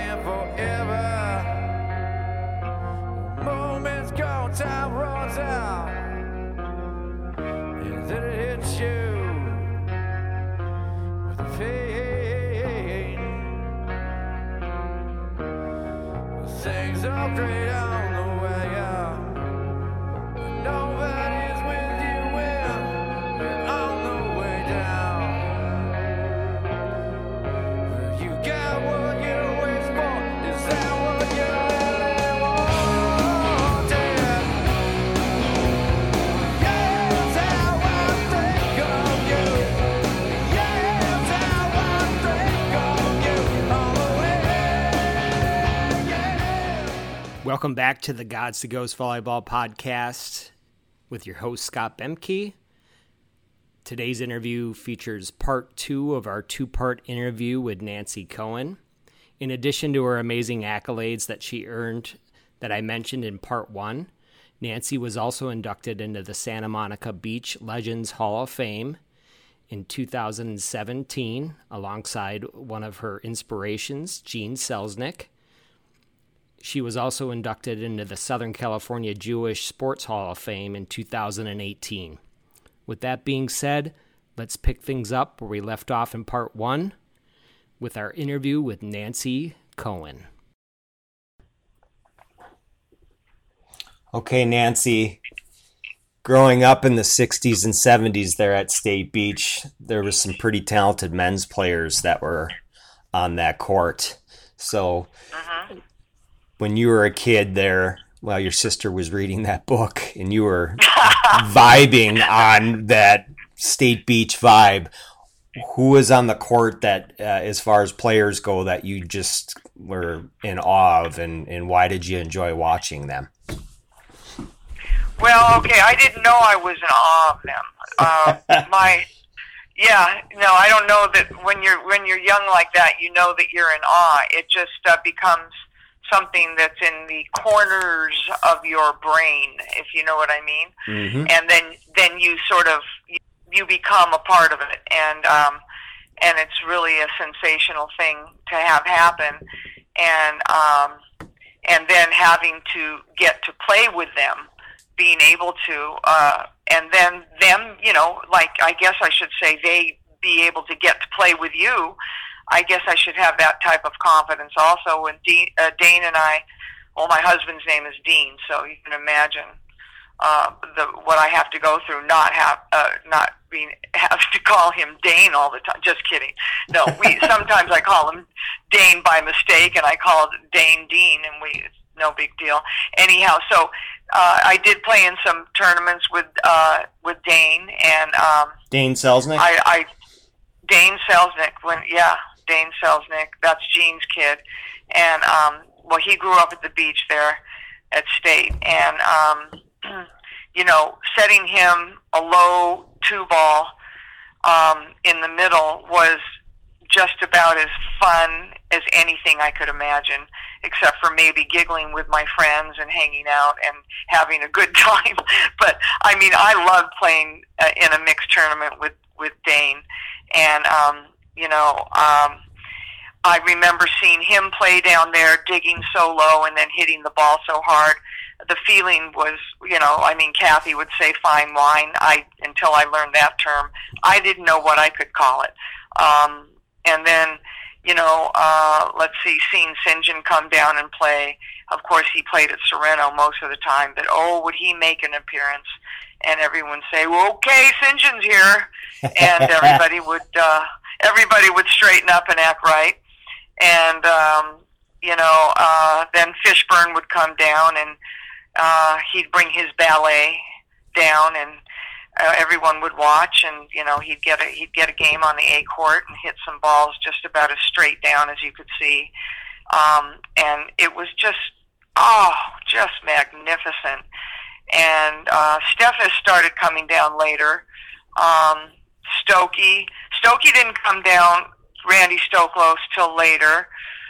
went forever. Moments go, time runs out, and then it hits you with a pain. Things are great on the way up, but nobody's with you when you're on the way down. Well, you got what you wish for, is that what you really wanted? Yeah, that's how I think of you. Yeah, that's how I think of you all the way. Welcome back to the Gods to Ghosts Volleyball Podcast with your host, Scott Bemke. Today's interview features part 2 of our 2-part interview with Nancy Cohen. In addition to her amazing accolades that she earned that I mentioned in part 1, Nancy was also inducted into the Santa Monica Beach Legends Hall of Fame in 2017 alongside one of her inspirations, Gene Selznick. She was also inducted into the Southern California Jewish Sports Hall of Fame in 2018. With that being said, let's pick things up where we left off in part 1 with our interview with Nancy Cohen. Okay, Nancy, growing up in the 60s and 70s there at State Beach, there was some pretty talented men's players that were on that court. So when you were a kid there, while your sister was reading that book and you were vibing on that State Beach vibe, who was on the court that, as far as players go, that you just were in awe of, and why did you enjoy watching them? Well, okay, I didn't know I was in awe of them. I don't know that when you're young like that, you know that you're in awe. It just becomes something that's in the corners of your brain, if you know what I mean. Mm-hmm. And then you sort of you become a part of it, and it's really a sensational thing to have happen, and then having to get to play with them, being able to, and then them, like I guess I should say, they be able to get to play with you. I guess I should have that type of confidence also. When Dane and I, well, my husband's name is Dean, so you can imagine what I have to go through. Not have to call him Dane all the time. Just kidding. No, sometimes I call him Dane by mistake, and I call Dane Dean, and it's no big deal. Anyhow, so I did play in some tournaments with Dane and Dane Selznick. Dane Selznick. Dane Selznick, that's Gene's kid, and he grew up at the beach there at State, and setting him a low 2-ball in the middle was just about as fun as anything I could imagine, except for maybe giggling with my friends and hanging out and having a good time. But I mean, I loved playing in a mixed tournament with Dane, and I remember seeing him play down there, digging so low and then hitting the ball so hard. The feeling was, Kathy would say fine wine. Until I learned that term, I didn't know what I could call it. And then, let's see, seeing St. John come down and play. Of course, he played at Sereno most of the time, but would he make an appearance? And everyone say, "Well, okay, St. John's here," and everybody would straighten up and act right. And then Fishburne would come down, and he'd bring his ballet down, and everyone would watch, and he'd get a game on the A court and hit some balls just about as straight down as you could see, and it was just magnificent. And Steffes started coming down later. Stokey didn't come down, Randy Stoklos, till later.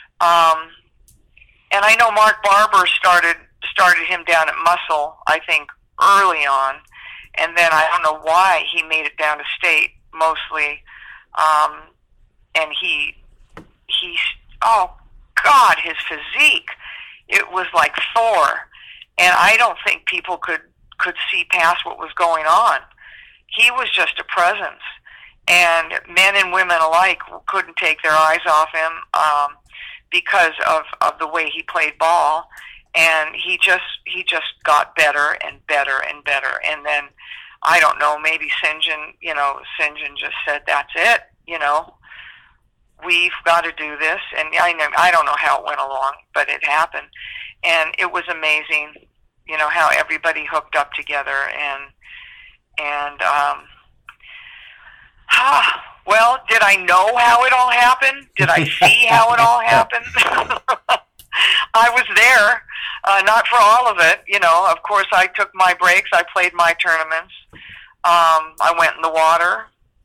And I know Mark Barber started him down at Muscle, I think, early on. And then I don't know why he made it down to State mostly. And God, his physique, it was like Thor. And I don't think people could see past what was going on. He was just a presence. And men and women alike couldn't take their eyes off him because of the way he played ball. And he just got better and better and better. And then, I don't know, maybe St. John just said, that's it, we've got to do this. And I don't know how it went along, but it happened. And it was amazing, how everybody hooked up together. Well, did I know how it all happened? Did I see how it all happened? I was there, not for all of it. Of course, I took my breaks. I played my tournaments. I went in the water.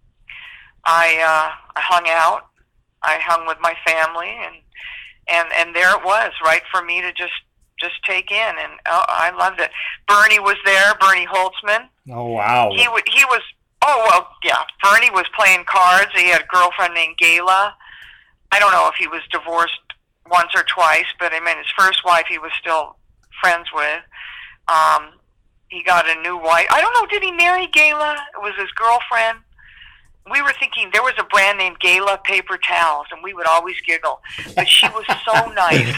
I hung out. I hung with my family, and there it was, right for me to just take in, and I loved it. Bernie was there. Bernie Holtzman. Oh wow. He was. Oh well, yeah. Bernie was playing cards. He had a girlfriend named Gayla. I don't know if he was divorced once or twice, but I mean, his first wife he was still friends with. He got a new wife. I don't know, did he marry Gayla? It was his girlfriend. We were thinking there was a brand named Gayla paper towels, and we would always giggle. But she was so nice.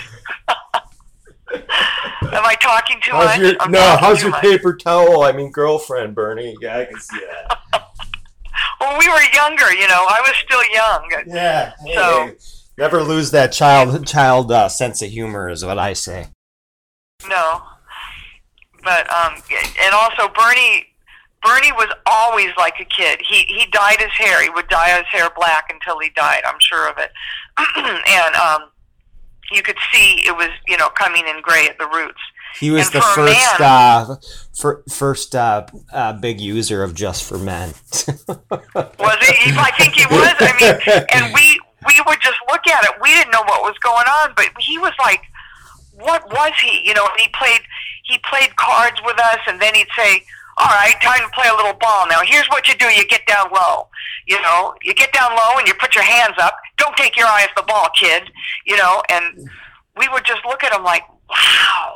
Am I talking too much? How's your paper towel? I mean, girlfriend, Bernie. Yeah, I can see that. Well, we were younger, I was still young. Yeah. So hey, never lose that child sense of humor is what I say. no, but and also Bernie was always like a kid. He dyed his hair. He would dye his hair black until he died. I'm sure of it. And you could see it was coming in gray at the roots. He was the first big user of Just for Men. Was he? I think he was. I mean, and we would just look at it. We didn't know what was going on, but he was like, what was he? And he played cards with us, and then he'd say, all right, time to play a little ball. Now, here's what you do. You get down low. You get down low and you put your hands up. Don't take your eye off the ball, kid. And we would just look at him like, wow.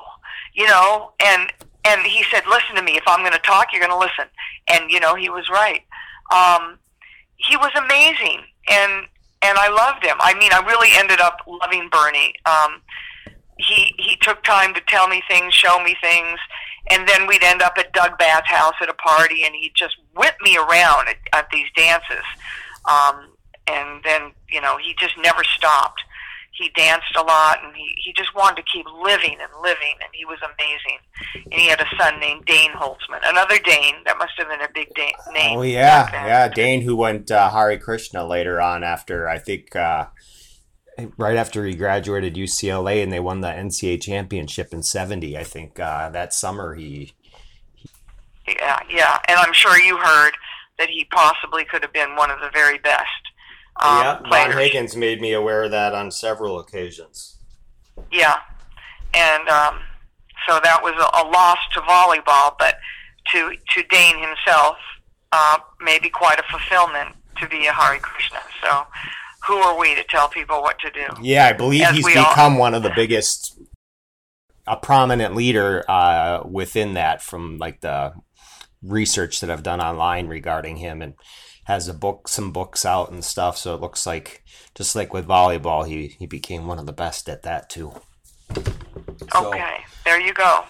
And he said, listen to me. If I'm going to talk, you're going to listen. And, he was right. He was amazing. And I loved him. I mean, I really ended up loving Bernie. He took time to tell me things, show me things. And then we'd end up at Doug Batt's house at a party, and he'd just whip me around at these dances. And then, he just never stopped. He danced a lot, and he just wanted to keep living, and he was amazing. And he had a son named Dane Holtzman, another Dane. That must have been a big name. Oh, yeah, Dane, who went Hare Krishna later on after, I think, right after he graduated UCLA, and they won the NCAA championship in '70. I think that summer he. Yeah, and I'm sure you heard that he possibly could have been one of the very best. Ron Higgins made me aware of that on several occasions. Yeah, and so that was a loss to volleyball, but to Dane himself, maybe quite a fulfillment to be a Hare Krishna. So. Who are we to tell people what to do? Yeah, I believe he's become one of the biggest, a prominent leader within that from like the research that I've done online regarding him, and has some books out and stuff. So it looks like, just like with volleyball, he became one of the best at that too. Okay, there you go.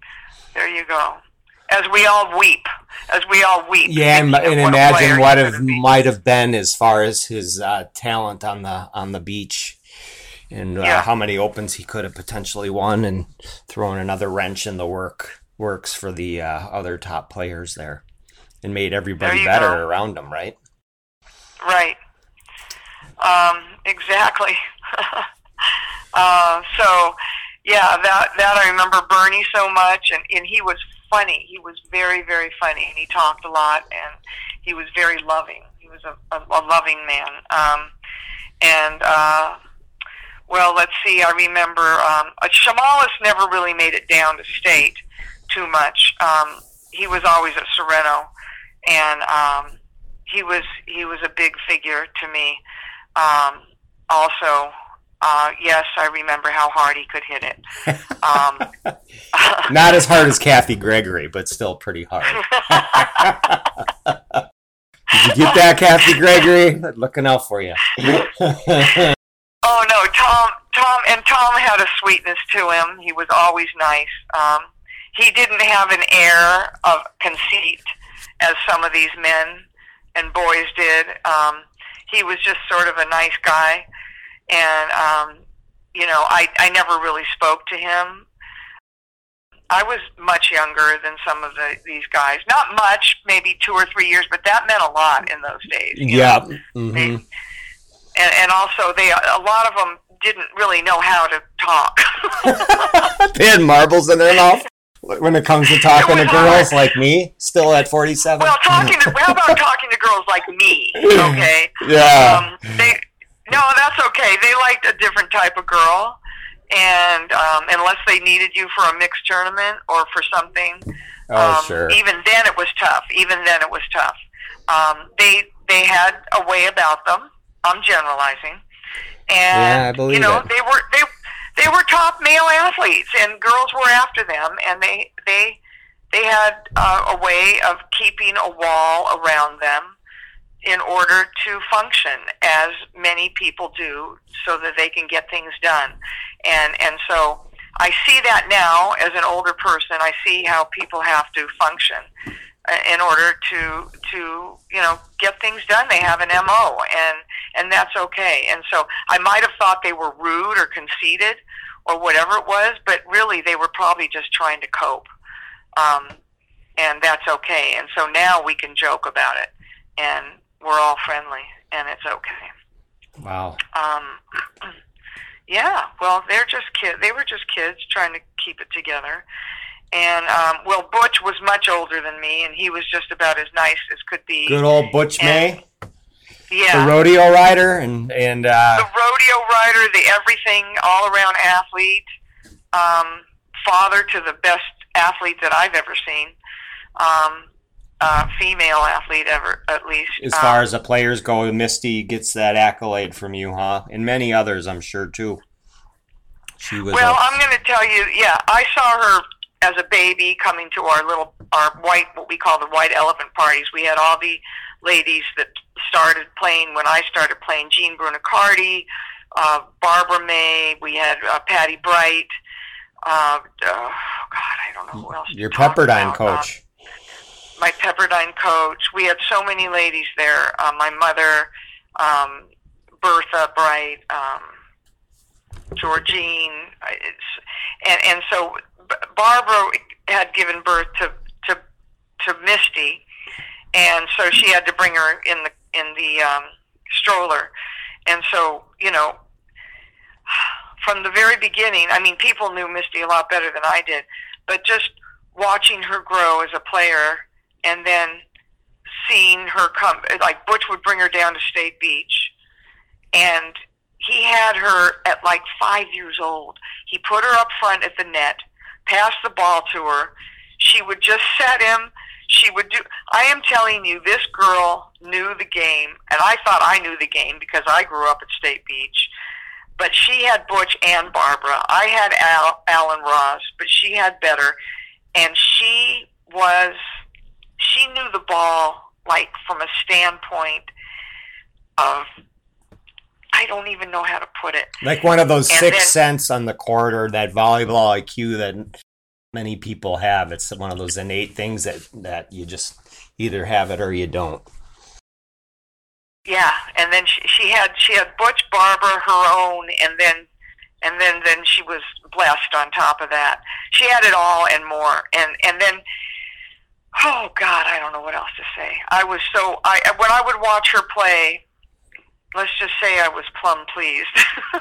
As we all weep. Yeah, and imagine what might have been as far as his talent on the beach, and how many opens he could have potentially won, and thrown another wrench in the works for the other top players there, and made everybody better around him, right? Right. Exactly. So, yeah, that I remember Bernie so much, and he was funny. He was very, very funny, and he talked a lot, and he was very loving. He was a loving man. Well, let's see. I remember Chamales never really made it down to state too much. He was always at Sereno, and he was a big figure to me. Also, Yes, I remember how hard he could hit it. Not as hard as Kathy Gregory, but still pretty hard. Did you get that, Kathy Gregory? Looking out for you. Oh no, Tom had a sweetness to him. He was always nice. He didn't have an air of conceit as some of these men and boys did. He was just sort of a nice guy, and I never really spoke to him. I was much younger than some of these guys. Not much, maybe 2 or 3 years, but that meant a lot in those days. Yeah. Mm-hmm. And also, a lot of them didn't really know how to talk. They had marbles in their mouth when it comes to talking to girls like me, still at 47. Well, how about talking to girls like me? Okay. Yeah. No, that's okay. They liked a different type of girl. And unless they needed you for a mixed tournament or for something, sure. Even then it was tough. They had a way about them. I'm generalizing, and I believe it. they were top male athletes, and girls were after them, and they had a way of keeping a wall around them in order to function, as many people do, so that they can get things done. And so I see that now as an older person. I see how people have to function in order to get things done. They have an MO, and that's okay. And so I might have thought they were rude or conceited or whatever it was, but really they were probably just trying to cope. And that's okay. And so now we can joke about it, and we're all friendly, and it's okay. Wow. Yeah, well, they're just kids. They were just kids trying to keep it together. And, Butch was much older than me, and he was just about as nice as could be. Good old Butch May? Yeah. The rodeo rider? and The rodeo rider, the everything, all-around athlete, father to the best athlete that I've ever seen, female athlete ever, at least. As far as the players go, Misty gets that accolade from you, huh? And many others, I'm sure, too. She was. Well, I'm going to tell you, I saw her as a baby coming to our what we call the white elephant parties. We had all the ladies that started playing when I started playing. Jean Brunicardi, Barbara May. We had Patty Bright. I don't know who else. Your Pepperdine coach. My Pepperdine coach. We had so many ladies there. My mother, Bertha Bright, Georgine, and so Barbara had given birth to Misty, and so she had to bring her in the stroller, and so from the very beginning, I mean, people knew Misty a lot better than I did, but just watching her grow as a player, and then seeing her come, like Butch would bring her down to State Beach, and he had her at like 5 years old. He put her up front at the net, passed the ball to her. She would just set him. I am telling you, this girl knew the game, and I thought I knew the game because I grew up at State Beach. But she had Butch and Barbara. I had Alan Ross, but she had better. And she knew the ball, like, from a standpoint of, I don't even know how to put it. Like one of those sixth sense on the court, or that volleyball IQ that many people have. It's one of those innate things that you just either have it or you don't. Yeah, and then she had Butch, Barbara, her own, and then she was blessed on top of that. She had it all and more, and then, oh God, I don't know what else to say. When I would watch her play, let's just say I was plumb pleased.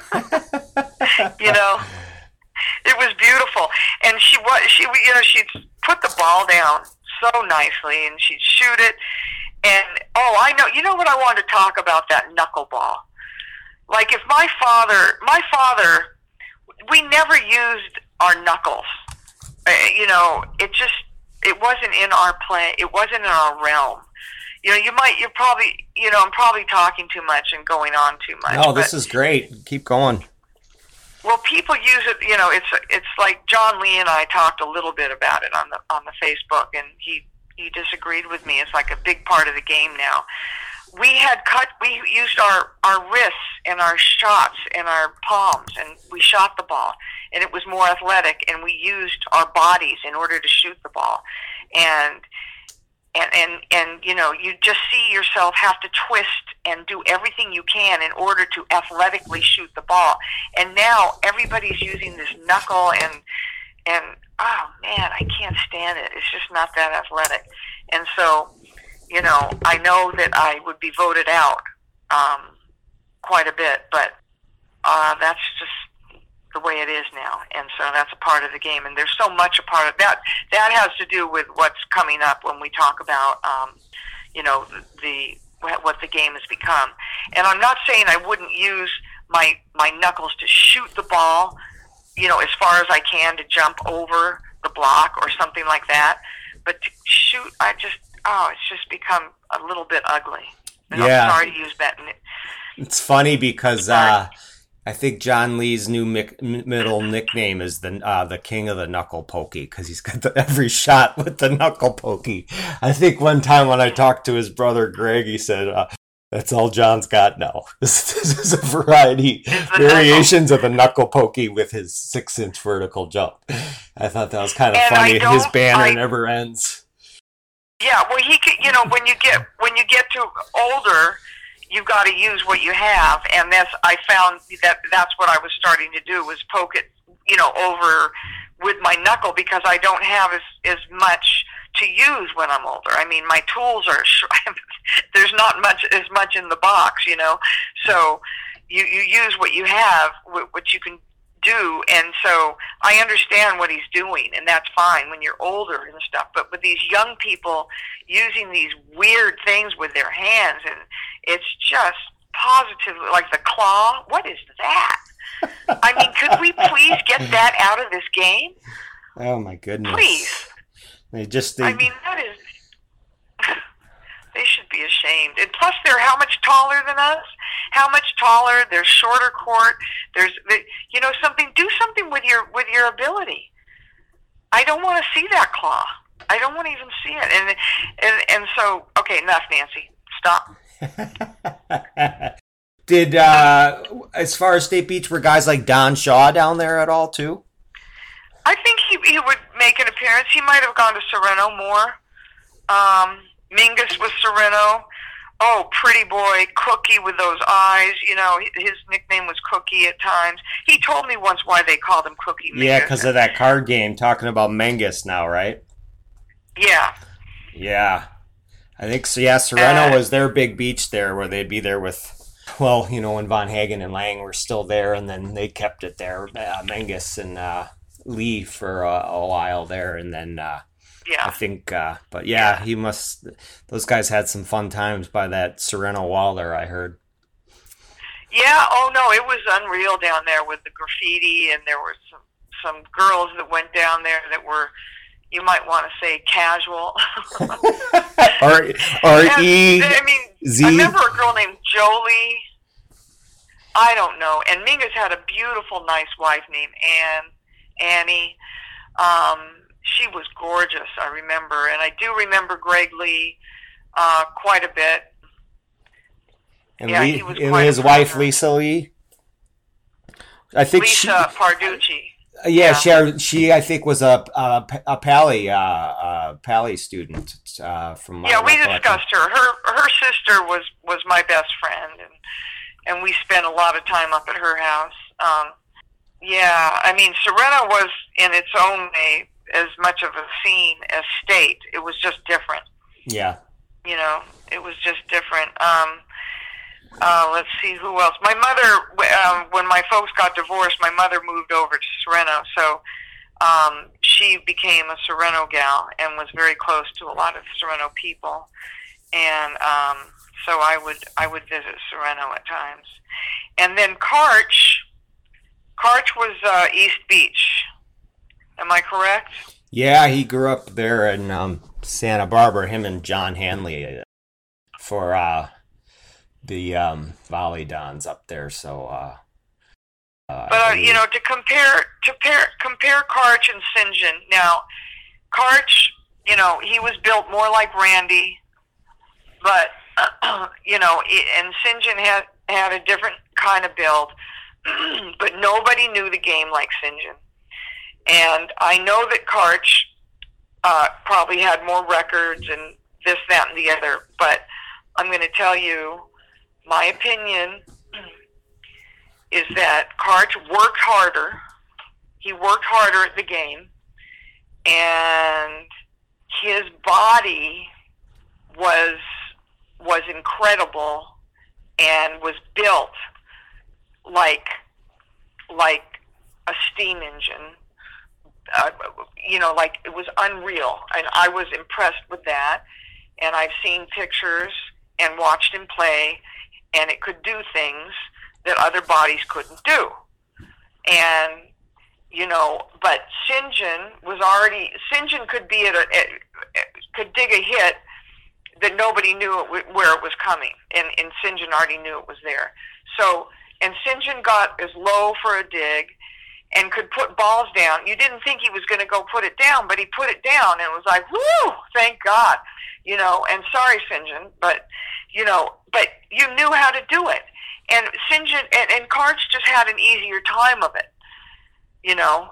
It was beautiful, and she'd put the ball down so nicely, and she'd shoot it. And I know. You know what I wanted to talk about, that knuckleball. Like, if my father, we never used our knuckles. It wasn't in our play. It wasn't in our realm. I'm probably talking too much and going on too much. No, this is great. Keep going. Well, people use it. You know, it's like John Lee and I talked a little bit about it on the Facebook, and he disagreed with me. It's like a big part of the game now. We used our wrists and our shots and our palms, and we shot the ball, and it was more athletic, and we used our bodies in order to shoot the ball, and you know, you just see yourself have to twist and do everything you can in order to athletically shoot the ball. And now everybody's using this knuckle, and oh man, I can't stand it. It's just not that athletic. And so, you know, I know that I would be voted out quite a bit, but that's just the way it is now. And so that's a part of the game. And there's so much a part of that. That has to do with what's coming up when we talk about, you know, what the game has become. And I'm not saying I wouldn't use my knuckles to shoot the ball, you know, as far as I can, to jump over the block or something like that. But to shoot, it's just become a little bit ugly. And yeah. I'm sorry to use that. It's funny because I think John Lee's new middle nickname is the King of the Knuckle Pokey, because he's got every shot with the knuckle pokey. I think one time when I talked to his brother Greg, he said, that's all John's got now. This is a variations of the knuckle pokey with his 6-inch vertical jump. I thought that was kind of funny. His banner never ends. Yeah, well, he could, you know, when you get to older, you've got to use what you have, and I found that's what I was starting to do, was poke it, you know, over with my knuckle, because I don't have as much to use when I'm older. I mean, my tools are there's not as much in the box, you know. So you use what you have, what you can do, and so I understand what he's doing, and that's fine when you're older and stuff. But with these young people using these weird things with their hands, and it's just positively like the claw. What is that? I mean, could we please get that out of this game? Oh my goodness! Please. I mean, that is. They should be ashamed. And plus, they're how much taller than us? How much taller? There's shorter court. You know, do something with your ability. I don't want to see that claw. I don't want to even see it. And so, okay, enough, Nancy. Stop. Did as far as State Beach, were guys like Don Shaw down there at all too? I think he would make an appearance. He might have gone to Sereno more. Mingus was Sereno. Oh, pretty boy, Cookie with those eyes. You know, his nickname was Cookie at times. He told me once why they called him Cookie. Mingus. Yeah, because of that card game. Talking about Mingus now, right? Yeah. Yeah. I think so. Yeah, Sereno was their big beach there, where they'd be there with, well, you know, when Von Hagen and Lang were still there, and then they kept it there. Mingus and Lee for a while there, and then I think, but yeah, he must. Those guys had some fun times by that Sereno wall there, I heard. Yeah. Oh no, it was unreal down there with the graffiti, and there were some girls that went down there that were, you might want to say, casual. R-E-Z. I mean, I remember a girl named Jolie. I don't know. And Mingus had a beautiful, nice wife named Annie. She was gorgeous, I remember. And I do remember Greg Lee quite a bit. And yeah, he was and his wife, Lisa Lee? I think Lisa Parducci. Yeah, she I think was a Pally student from my we discussed her. Her sister was my best friend, and we spent a lot of time up at her house. Yeah, I mean, Sereno was in its own way as much of a scene as State. It was just different. Yeah. You know, it was just different. Let's see who else. My mother, when my folks got divorced, my mother moved over to Sereno, so she became a Sereno gal and was very close to a lot of Sereno people, and so I would visit Sereno at times. And then Karch was East Beach. Am I correct? Yeah, he grew up there in Santa Barbara. Him and John Hanley for the Volley Dons up there. So But you know, to compare Karch and St. John. Now, Karch, you know, he was built more like Randy, but you know, and St. John had a different kind of build, but nobody knew the game like St. John. And I know that Karch probably had more records and this, that, and the other, but I'm going to tell you, my opinion is that Karch worked harder. He worked harder at the game, and his body was incredible and was built like a steam engine. You know, like it was unreal, and I was impressed with that. And I've seen pictures and watched him play, and it could do things that other bodies couldn't do. And, you know, but St. John could be could dig a hit that nobody knew where it was coming, and St. John already knew it was there. So, and St. John got as low for a dig and could put balls down. You didn't think he was going to go put it down, but he put it down, and it was like, whoo, thank God. You know, and sorry, St. John, but, you know, but you knew how to do it. And St. John and Karch just had an easier time of it, you know.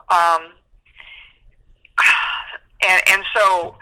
And so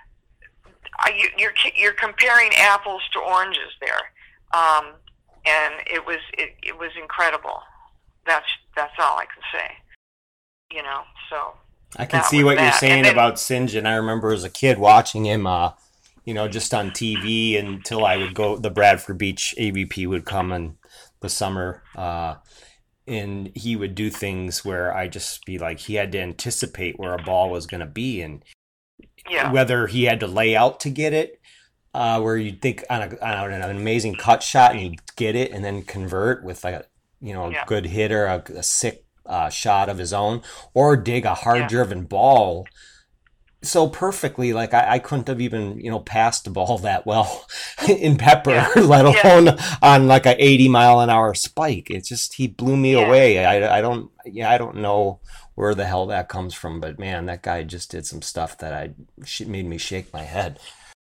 you're comparing apples to oranges there, and it was incredible. That's all I can say, you know. So I can see what you're saying about St. John. I remember as a kid watching him, you know, just on TV until I would go. The Bradford Beach AVP would come in the summer, and he would do things where I just be like, he had to anticipate where a ball was going to be, and whether he had to lay out to get it, where you'd think on an amazing cut shot and he'd get it and then convert with a good hit or a sick shot of his own, or dig a hard driven ball so perfectly. Like I couldn't have even, you know, passed the ball that well in pepper, let alone on like a 80-mile-an-hour spike. It's just, he blew me away. I don't know where the hell that comes from, but man, that guy just did some stuff that made me shake my head.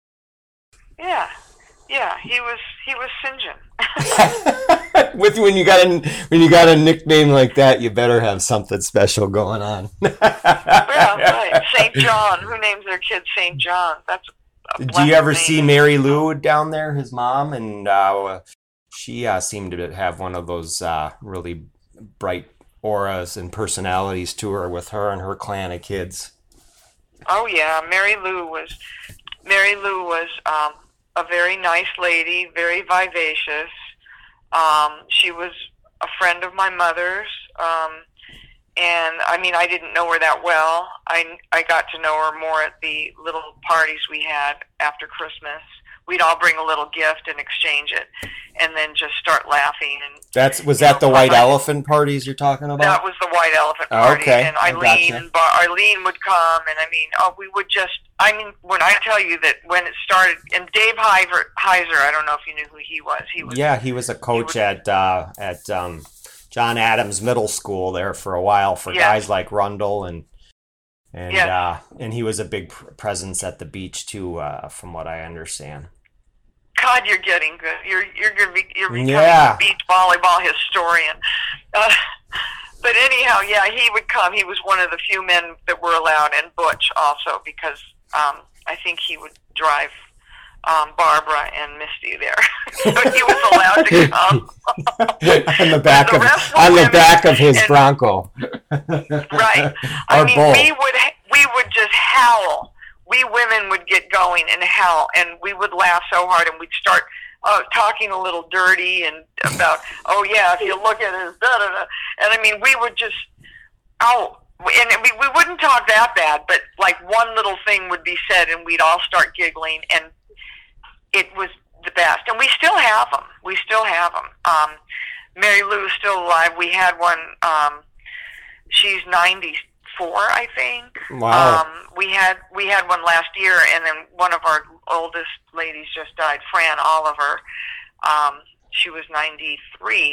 Yeah, he was St. John. When you got a nickname like that, you better have something special going on. Yeah, right. St. John. Who names their kid St. John? That's a Did you ever see Mary Lou down there, his mom? And she seemed to have one of those really bright auras and personalities to her, with her and her clan of kids. Oh yeah, Mary Lou was a very nice lady, very vivacious. She was a friend of my mother's, and I mean, I didn't know her that well. I got to know her more at the little parties we had after Christmas. We'd all bring a little gift and exchange it, and then just start laughing. And was that the White Elephant parties you're talking about? That was the White Elephant party. Okay. And Eileen would come, and we would just. I mean, when I tell you that when it started, and Dave Heiser, I don't know if you knew who he was. He was a coach at John Adams Middle School there for a while for guys like Rundle and he was a big presence at the beach too, from what I understand. God, you're getting good. You're becoming a beach volleyball historian. But anyhow, he would come. He was one of the few men that were allowed, and Butch also, because I think he would drive Barbara and Misty there. So he was allowed to come. on the back of his Bronco. Right. I mean, we would just howl. We women would get going and howl, and we would laugh so hard, and we'd start talking a little dirty and about, if you look at it, da-da-da. And I mean, we would just, and we wouldn't talk that bad, but like one little thing would be said, and we'd all start giggling, and it was the best. And we still have them. Mary Lou's still alive. We had one, she's 94, I think. Wow. We had one last year, and then one of our oldest ladies just died, Fran Oliver. She was 93,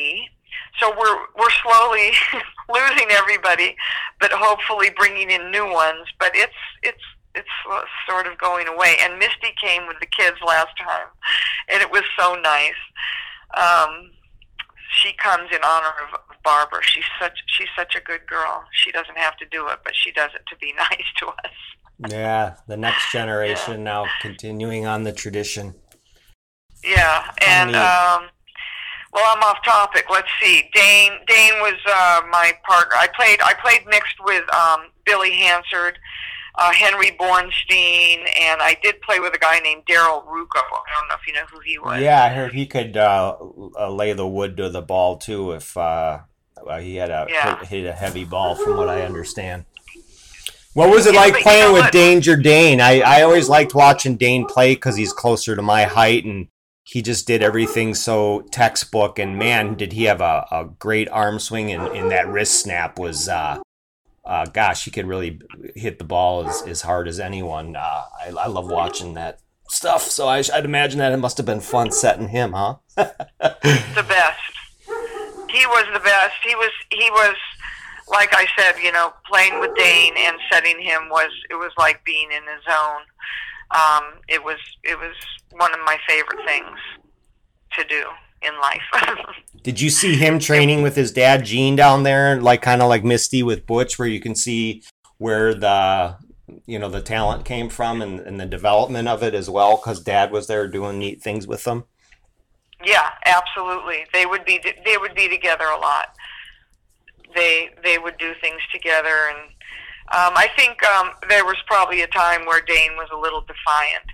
So we're slowly losing everybody, but hopefully bringing in new ones. But it's sort of going away. And Misty came with the kids last time, and it was so nice. She comes in honor of Barbara. She's such a good girl. She doesn't have to do it, but she does it to be nice to us. Yeah, the next generation now continuing on the tradition. Yeah, and well, I'm off topic. Let's see. Dane was my partner. I played mixed with Billy Hansard, Henry Bornstein, and I did play with a guy named Daryl Rucco. I don't know if you know who he was. Yeah, I heard he could lay the wood to the ball too if he had hit a heavy ball, from what I understand. What was it like playing with Danger Dane? I always liked watching Dane play because he's closer to my height, and he just did everything so textbook. And man, did he have a great arm swing, and that wrist snap was, gosh, he could really hit the ball as hard as anyone. I love watching that stuff. So I'd imagine that it must have been fun setting him, huh? The best. He was the best. He was. Like I said, playing with Dane and setting him was like being in his zone. It was one of my favorite things to do in life. Did you see him training with his dad, Gene, down there, kind of like Misty with Butch, where you can see where the talent came from and the development of it as well, because Dad was there doing neat things with them? Yeah, absolutely. They would be together a lot. They would do things together, and I think there was probably a time where Dane was a little defiant.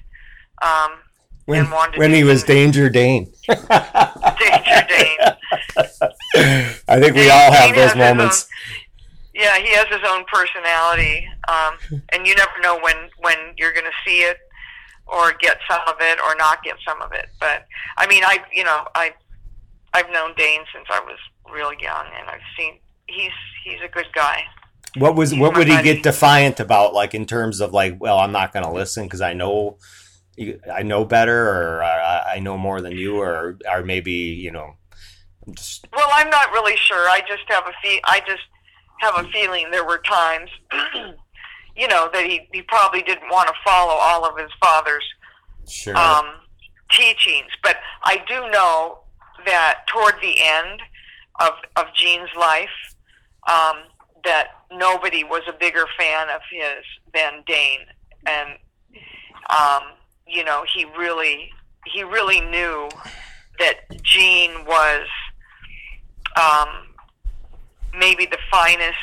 When he was Danger Dane. Danger Dane. I think we all have those moments. He has his own personality, and you never know when you're going to see it or get some of it or not get some of it. But I mean, I've known Dane since I was real young, and I've seen. He's a good guy. What would he get defiant about, in terms of well, I'm not going to listen because I know better, or I know more than you, or maybe just. Well, I'm not really sure. I just have a feeling there were times, that he probably didn't want to follow all of his father's teachings. But I do know that toward the end of Gene's life, that nobody was a bigger fan of his than Dane, and he really knew that Gene was maybe the finest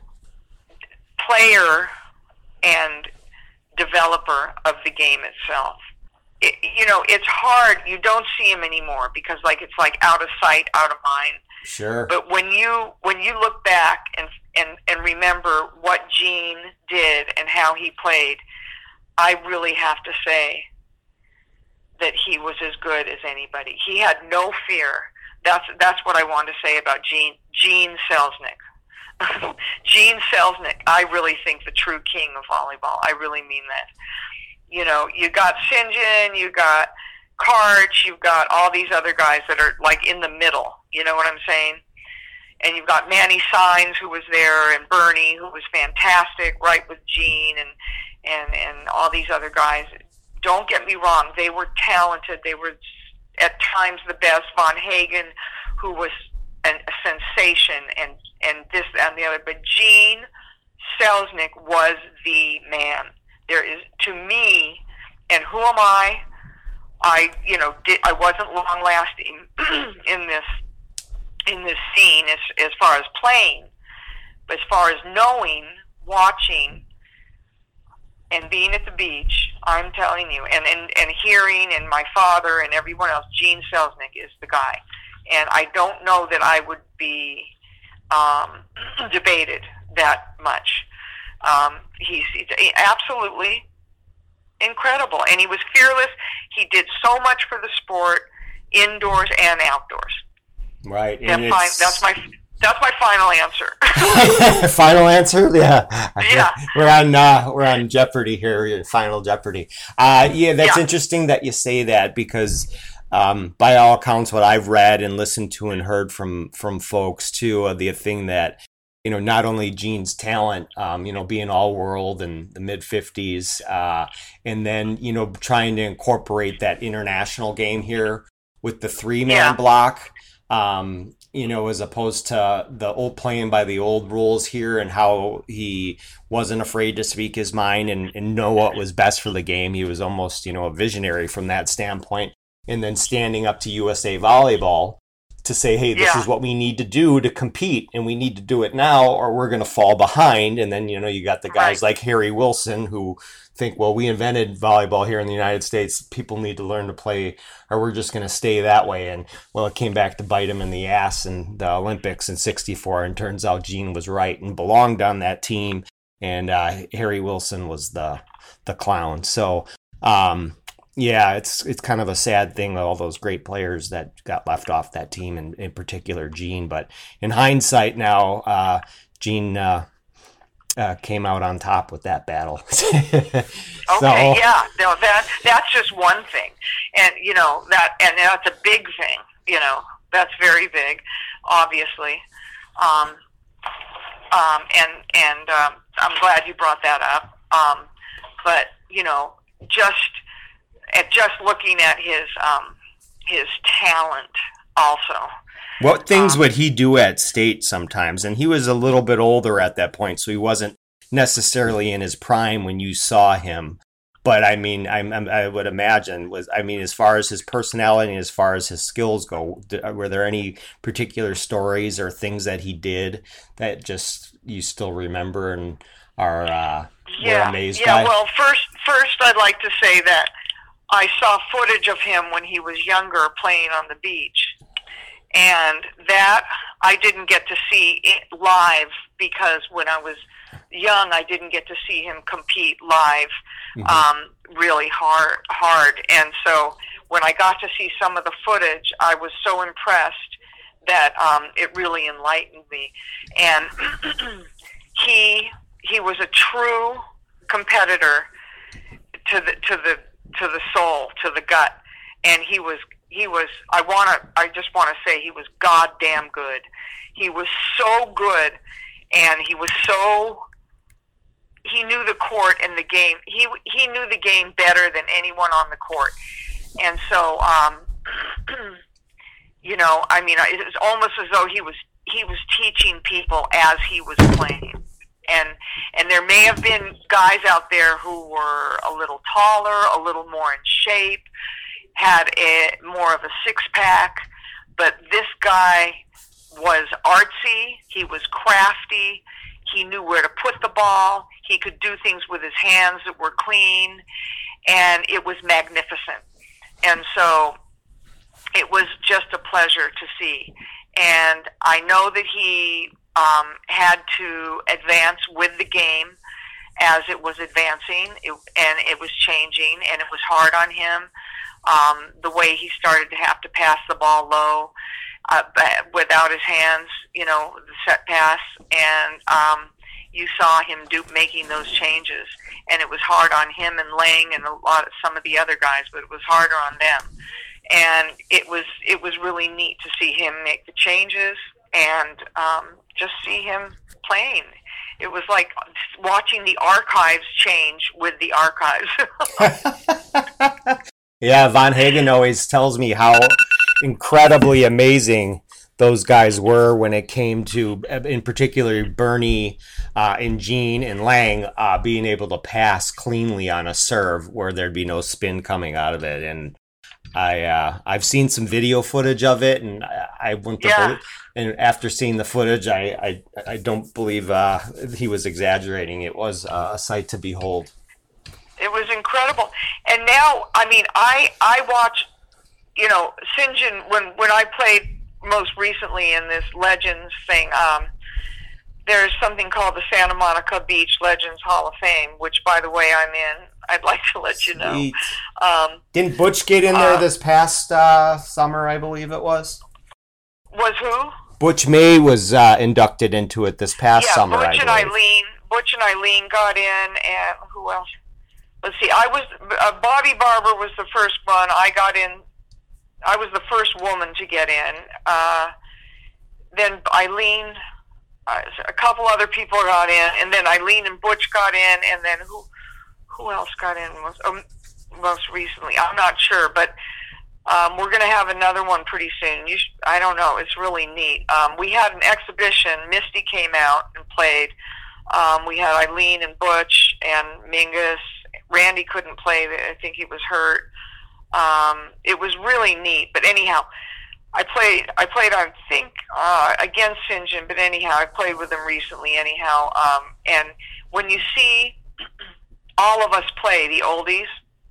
player and developer of the game itself. It's hard. You don't see him anymore because it's out of sight, out of mind. Sure. But when you look back and remember what Gene did and how he played, I really have to say that he was as good as anybody. He had no fear. That's what I want to say about Gene Selznick. Gene Selznick, I really think the true king of volleyball. I really mean that. You got St. John, you got Karch, you've got all these other guys that are in the middle. You know what I'm saying? And you've got Manny Signs, who was there, and Bernie, who was fantastic, right with Gene, and all these other guys. Don't get me wrong; they were talented. They were at times the best. Von Hagen, who was a sensation, and this and the other. But Gene Selznick was the man. There is, to me, and who am I? I wasn't long lasting in this scene as far as playing, but as far as knowing, watching, and being at the beach, I'm telling you, and hearing, and my father and everyone else, Gene Selznick is the guy, and I don't know that I would be debated that much. He's absolutely incredible, and he was fearless. He did so much for the sport, indoors and outdoors. Right, and that's my final answer. Final answer? Yeah. Yeah. We're on Jeopardy here. Final Jeopardy. That's interesting that you say that, because by all accounts, what I've read and listened to and heard from folks too, the thing that, not only Gene's talent, being all world in the mid 50s, and then, trying to incorporate that international game here with the 3-man block, as opposed to the old playing by the old rules here, and how he wasn't afraid to speak his mind and know what was best for the game. He was almost, a visionary from that standpoint. And then standing up to USA Volleyball to say, hey, this is what we need to do to compete, and we need to do it now or we're going to fall behind. And then, you got the guys like Harry Wilson who think, well, we invented volleyball here in the United States. People need to learn to play, or we're just going to stay that way. And, well, it came back to bite him in the ass in the Olympics in '64. And turns out Gene was right and belonged on that team. And Harry Wilson was the clown. So, yeah, it's kind of a sad thing, all those great players that got left off that team, and in particular Gene. But in hindsight now, Gene came out on top with that battle. Okay, yeah, no, that's just one thing, and that's a big thing. That's very big, obviously. And I'm glad you brought that up. But just looking at his talent also. What things would he do at state sometimes? And he was a little bit older at that point, so he wasn't necessarily in his prime when you saw him. But I mean, I would imagine as far as his personality and as far as his skills go, were there any particular stories or things that he did that just you still remember and are were amazed by? Yeah, well, first I'd like to say that I saw footage of him when he was younger playing on the beach, and that I didn't get to see it live because when I was young, I didn't get to see him compete live really hard. And so when I got to see some of the footage, I was so impressed that it really enlightened me. And he was a true competitor to the soul, to the gut, and he was. I just want to say he was goddamn good. He was so good, and he knew the court and the game. He knew the game better than anyone on the court, and so it was almost as though he was teaching people as he was playing. And there may have been guys out there who were a little taller, a little more in shape, had more of a six-pack, but this guy was artsy, he was crafty, he knew where to put the ball, he could do things with his hands that were clean, and it was magnificent. And so it was just a pleasure to see. And I know that he had to advance with the game as it was advancing, and it was changing, and it was hard on him. The way he started to have to pass the ball low without his hands, the set pass, and you saw him making those changes, and it was hard on him and Lang and some of the other guys, but it was harder on them. And it was really neat to see him make the changes and just see him playing. It was like watching the archives change with the archives. Yeah, Von Hagen always tells me how incredibly amazing those guys were when it came to, in particular, Bernie and Gene and Lang being able to pass cleanly on a serve where there'd be no spin coming out of it. And I've seen some video footage of it, and I went to believe, and after seeing the footage, I don't believe he was exaggerating. It was a sight to behold. It was incredible. And now, I watch, St. John, when I played most recently in this Legends thing, there's something called the Santa Monica Beach Legends Hall of Fame, which, by the way, I'm in. I'd like to let you know. Didn't Butch get in there this past summer, I believe it was? Was who? Butch May was inducted into it this past summer, Butch I believe. Butch and Eileen got in, and who else? Let's see, Bobby Barber was the first one. I got in I was the first woman to get in. Then Eileen, a couple other people got in, and then Eileen and Butch got in, and then who else got in most recently? I'm not sure, but we're going to have another one pretty soon. I don't know. It's really neat. We had an exhibition. Misty came out and played. We had Eileen and Butch and Mingus. Randy couldn't play. I think he was hurt. It was really neat. But anyhow, I played. I think against St. John. But anyhow, I played with them recently. Anyhow, and when you see all of us play the oldies,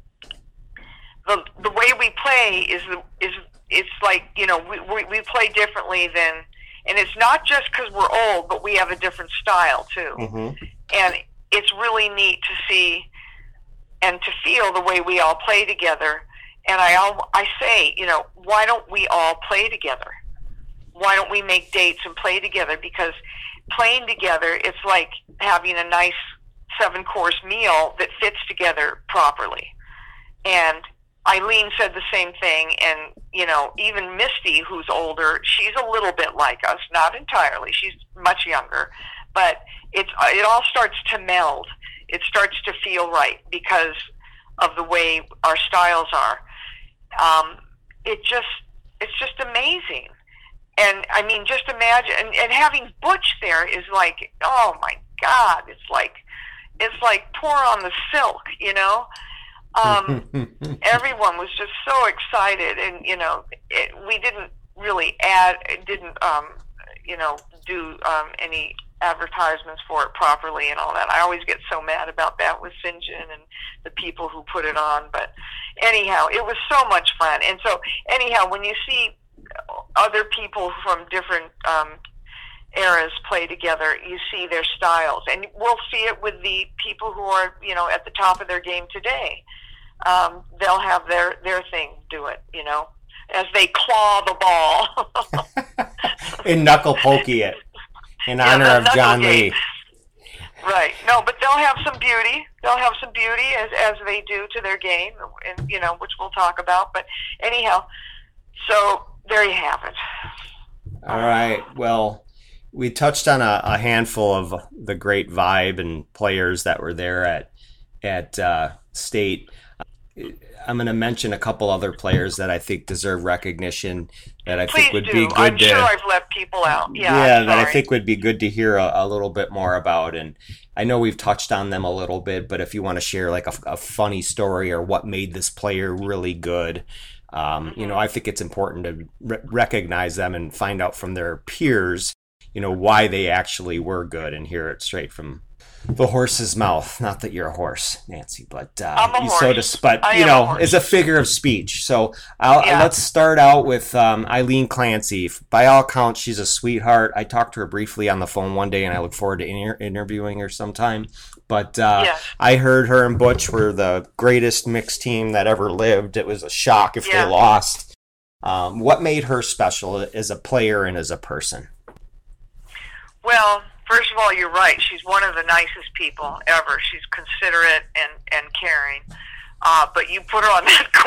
the way we play is it's like, you know, we play differently than, and it's not just because we're old, but we have a different style too. Mm-hmm. And it's really neat to see and to feel the way we all play together. And I say, you know, why don't we all play together? Why don't we make dates and play together? Because playing together, it's like having a nice 7-course meal that fits together properly. And Eileen said the same thing, and, you know, even Misty, who's older, she's a little bit like us, not entirely. She's much younger, but it all starts to meld. It starts to feel right because of the way our styles are. It's just amazing. And I mean, just imagine, and having Butch there is like, oh my God, it's like pour on the silk, you know. Everyone was just so excited, and you know, we didn't really do any advertisements for it properly and all that. I always get so mad about that with St. John and the people who put it on. But anyhow, it was so much fun. And so anyhow, when you see other people from different eras play together, you see their styles, and we'll see it with the people who are, you know, at the top of their game today. They'll have their thing, do it, you know, as they claw the ball and knuckle pokey it in honor of John Lee. Right. No, but they'll have some beauty. They'll have some beauty as they do to their game, and you know, which we'll talk about. But anyhow, so there you have it. All right. Well, we touched on a handful of the great vibe and players that were there at State. I'm going to mention a couple other players that I think deserve recognition that I think would be good. I'm sure I've left people out. Yeah, that I think would be good to hear a little bit more about. And I know we've touched on them a little bit, but if you want to share like a funny story or what made this player really good, you know, I think it's important to recognize them and find out from their peers, you know, why they actually were good and hear it straight from the horse's mouth. Not that you're a horse, Nancy, but I'm a horse. But you know, as a figure of speech. So let's start out with Eileen Clancy. By all accounts, she's a sweetheart. I talked to her briefly on the phone one day, and I look forward to interviewing her sometime. But I heard her and Butch were the greatest mixed team that ever lived. It was a shock if they lost. What made her special as a player and as a person? Well, first of all, you're right. She's one of the nicest people ever. She's considerate and caring. But you put her on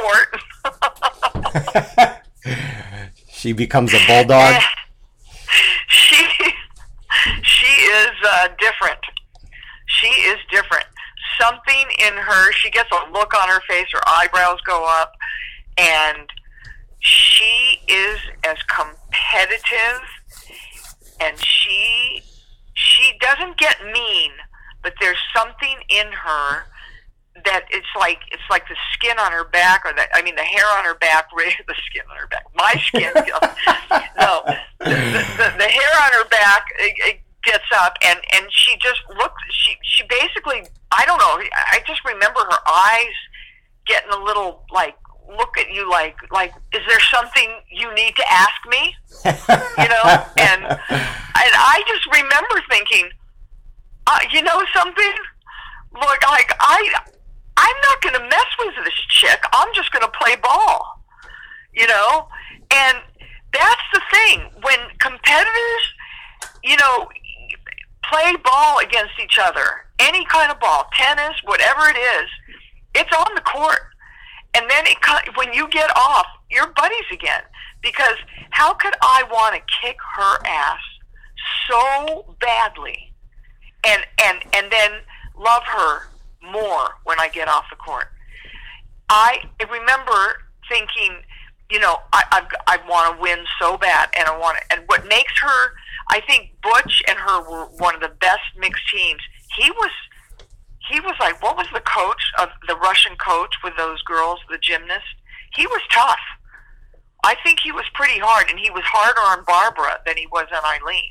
that court. She becomes a bulldog. She is different. She is different. Something in her, she gets a look on her face, her eyebrows go up, and she is as competitive, and she doesn't get mean, but there's something in her that it's like the skin on her back, or the hair on her back, the skin on her back. My skin, no, the hair on her back it gets up, and she just looks. She basically, I don't know. I just remember her eyes getting a little like look at you like is there something you need to ask me? You know, and I just remember thinking, you know something? Look, like I'm not going to mess with this chick. I'm just going to play ball, you know? And that's the thing. When competitors, you know, play ball against each other, any kind of ball, tennis, whatever it is, it's on the court. And then when you get off, you're buddies again. Because how could I want to kick her ass so badly and then love her more when I get off the court? I remember thinking, I want to win so bad, and I want to, and what makes her, I think Butch and her were one of the best mixed teams. He was like, what was the coach of the Russian coach with those girls, the gymnast? He was tough. I think he was pretty hard, and he was harder on Barbara than he was on Eileen.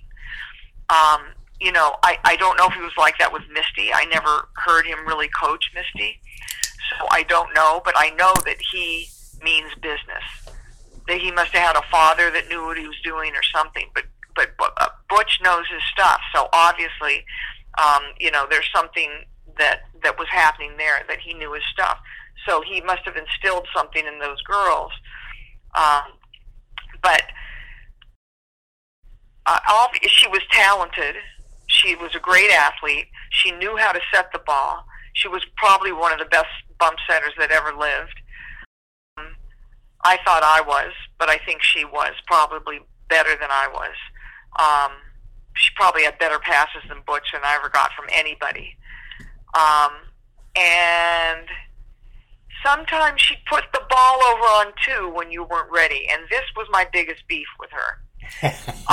I don't know if he was like that with Misty. I never heard him really coach Misty, so I don't know, but I know that he means business. That he must have had a father that knew what he was doing or something, but Butch knows his stuff, so obviously, there's something that was happening there, that he knew his stuff. So he must have instilled something in those girls. But she was talented. She was a great athlete. She knew how to set the ball. She was probably one of the best bump setters that ever lived. I thought I was, but I think she was probably better than I was. She probably had better passes than Butch than I ever got from anybody. And sometimes she put the ball over on two when you weren't ready, and this was my biggest beef with her.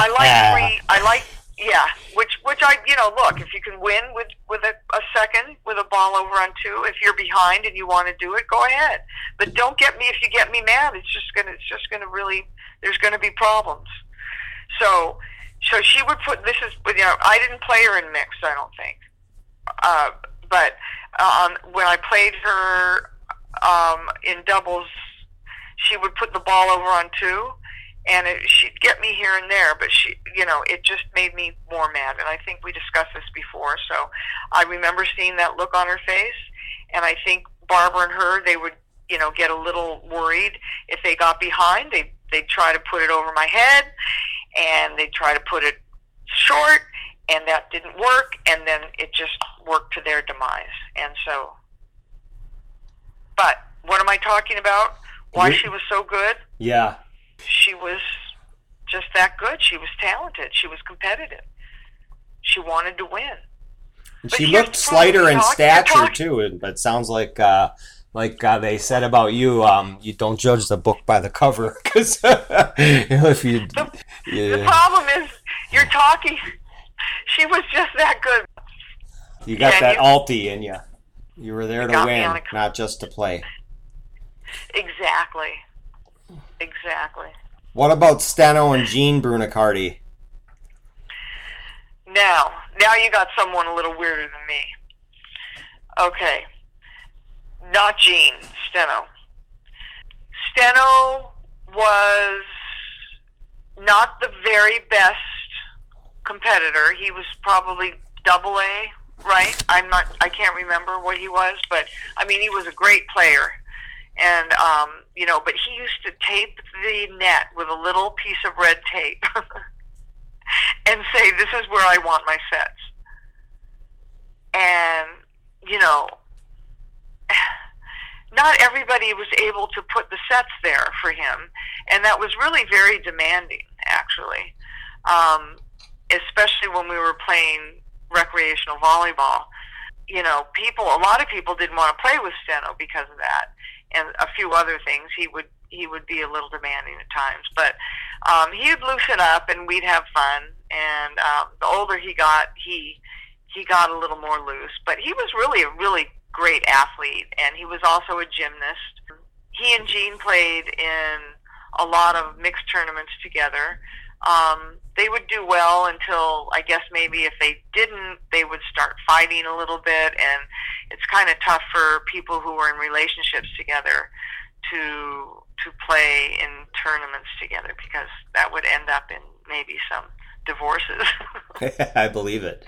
Which I, look, if you can win with a second with a ball over on two, if you're behind and you want to do it, go ahead. But don't get me, if you get me mad, it's just gonna really, there's gonna be problems. So she would put, I didn't play her in mixed, I don't think. But when I played her in doubles, she would put the ball over on two, and she'd get me here and there, but it just made me more mad. And I think we discussed this before, so I remember seeing that look on her face, and I think Barbara and her, they would, get a little worried if they got behind. They'd try to put it over my head, and they'd try to put it short, and that didn't work, and then it just worked to their demise. And so, but what am I talking about? Why she was so good? Yeah. She was just that good. She was talented. She was competitive. She wanted to win. And she looked slighter in stature too. But it sounds like they said about you, you don't judge the book by the cover, because if you, the problem is you're talking. She was just that good. You got that alti in you. You were there to win, not just to play. Exactly. What about Steno and Jean Brunicardi? Now you got someone a little weirder than me. Okay. Not Jean, Steno. Steno was not the very best competitor. He was probably double A, right? I can't remember what he was, but I mean, he was a great player. And, but he used to tape the net with a little piece of red tape and say, this is where I want my sets. And, not everybody was able to put the sets there for him. And that was really very demanding, actually. Especially when we were playing recreational volleyball. A lot of people didn't want to play with Steno because of that. And a few other things. He would be a little demanding at times, but he'd loosen up and we'd have fun. And the older he got, he got a little more loose. But he was really a really great athlete, and he was also a gymnast. He and Jean played in a lot of mixed tournaments together. They would do well until, I guess maybe if they didn't, they would start fighting a little bit, and it's kind of tough for people who are in relationships together to play in tournaments together, because that would end up in maybe some divorces. I believe it.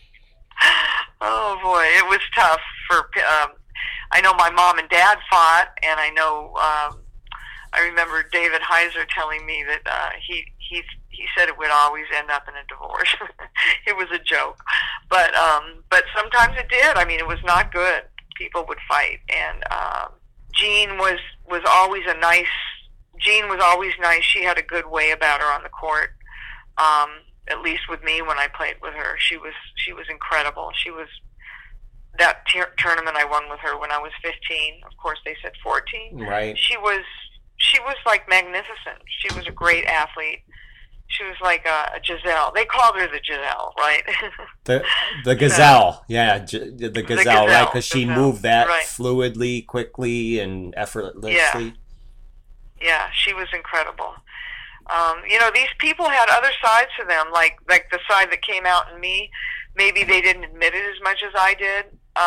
Oh boy, it was tough for. I know my mom and dad fought, and I know. I remember David Heiser telling me that he said it would always end up in a divorce. It was a joke, but sometimes it did. I mean, it was not good. People would fight, and Jean was always a nice Jean was always nice. She had a good way about her on the court. At least with me when I played with her, she was incredible. She was that tournament I won with her when I was 15. Of course, they said 14. Right. She was like magnificent. She was a great athlete. She was like a Giselle. They called her the Giselle, right? the Gazelle, yeah, the Gazelle, right? Because she moved that fluidly, quickly, and effortlessly. Yeah, she was incredible. These people had other sides to them, like the side that came out in me. Maybe they didn't admit it as much as I did,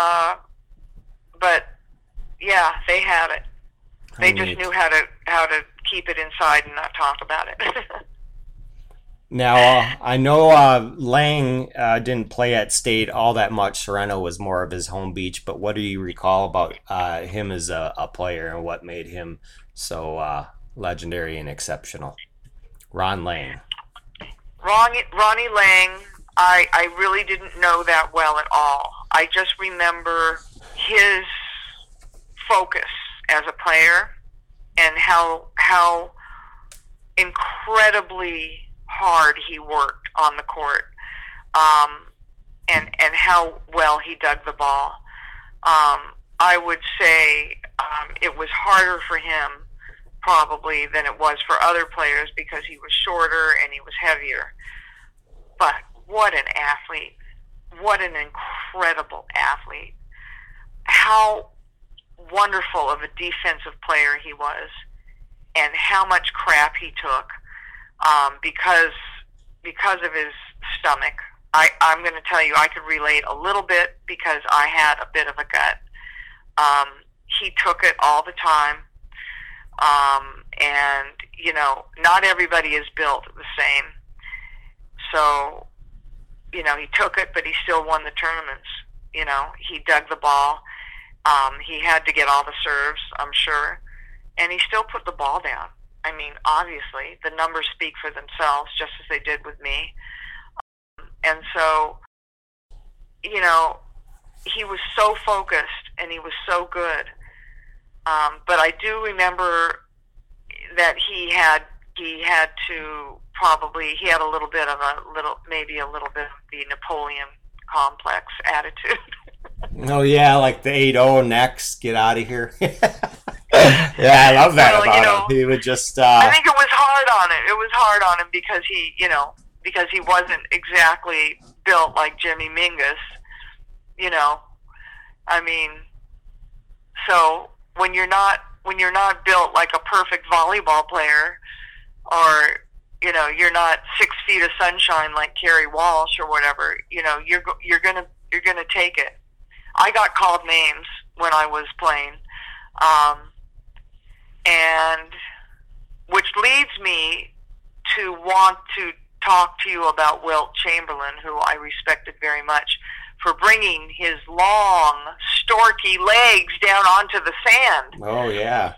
but yeah, they had it. They just knew how to keep it inside and not talk about it. Now, I know Lang didn't play at State all that much. Sereno was more of his home beach, but what do you recall about him as a player and what made him so legendary and exceptional? Ron Lang. Ronnie Lang, I really didn't know that well at all. I just remember his focus as a player and how incredibly hard he worked on the court, and how well he dug the ball. I would say it was harder for him probably than it was for other players because he was shorter and he was heavier. But what an athlete. What an incredible athlete. How wonderful of a defensive player he was, and how much crap he took because of his stomach. I'm going to tell you, I could relate a little bit because I had a bit of a gut. He took it all the time. And, not everybody is built the same. So, he took it, but he still won the tournaments. He dug the ball. He had to get all the serves, I'm sure. And he still put the ball down. I mean, obviously, the numbers speak for themselves, just as they did with me. And so, he was so focused and he was so good. But I do remember that he had a little bit of the Napoleon complex attitude. Oh yeah, like the 8-0 next, get out of here. Yeah, I love that about him. He would just. I think it was hard on him. It was hard on him because he wasn't exactly built like Jimmy Mingus. I mean, so when you're not built like a perfect volleyball player, or you're not 6 feet of sunshine like Kerry Walsh or whatever, you're gonna take it. I got called names when I was playing, and which leads me to want to talk to you about Wilt Chamberlain, who I respected very much, for bringing his long, storky legs down onto the sand. Oh, yeah.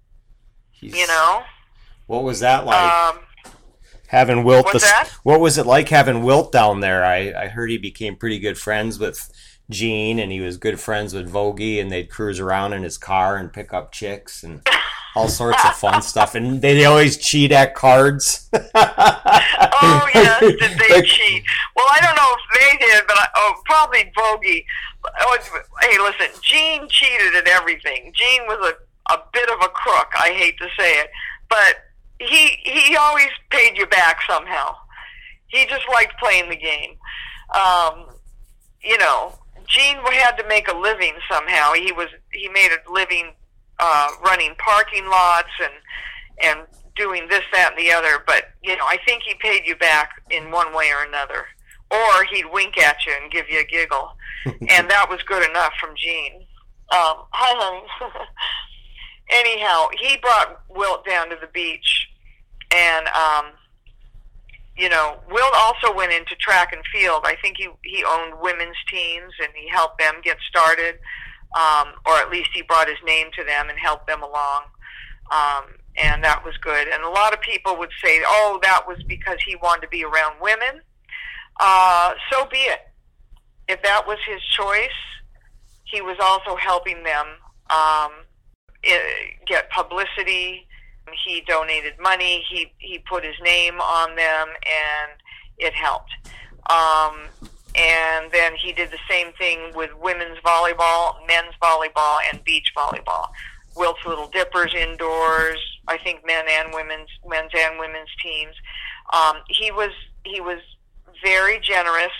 What was that like? Having Wilt. What was it like having Wilt down there? I heard he became pretty good friends with Jean, and he was good friends with Vogie, and they'd cruise around in his car and pick up chicks and all sorts of fun stuff. And they always cheat at cards. Oh, yes, did they cheat? Well, I don't know if they did, but probably Vogie. Hey, listen, Jean cheated at everything. Jean was a bit of a crook, I hate to say it, but he always paid you back somehow. He just liked playing the game. Jean had to make a living somehow. He made a living running parking lots and doing this, that, and the other. But I think he paid you back in one way or another, or he'd wink at you and give you a giggle, and that was good enough from Jean. Hi, honey. Anyhow, he brought Wilt down to the beach, and Wilt also went into track and field. I think he owned women's teams, and he helped them get started, or at least he brought his name to them and helped them along, and that was good. And a lot of people would say, oh, that was because he wanted to be around women. So be it. If that was his choice, he was also helping them get publicity, He donated money. He put his name on them, and it helped. And then he did the same thing with women's volleyball, men's volleyball, and beach volleyball. Wilt's Little Dippers indoors. I think men's and women's teams. He was very generous.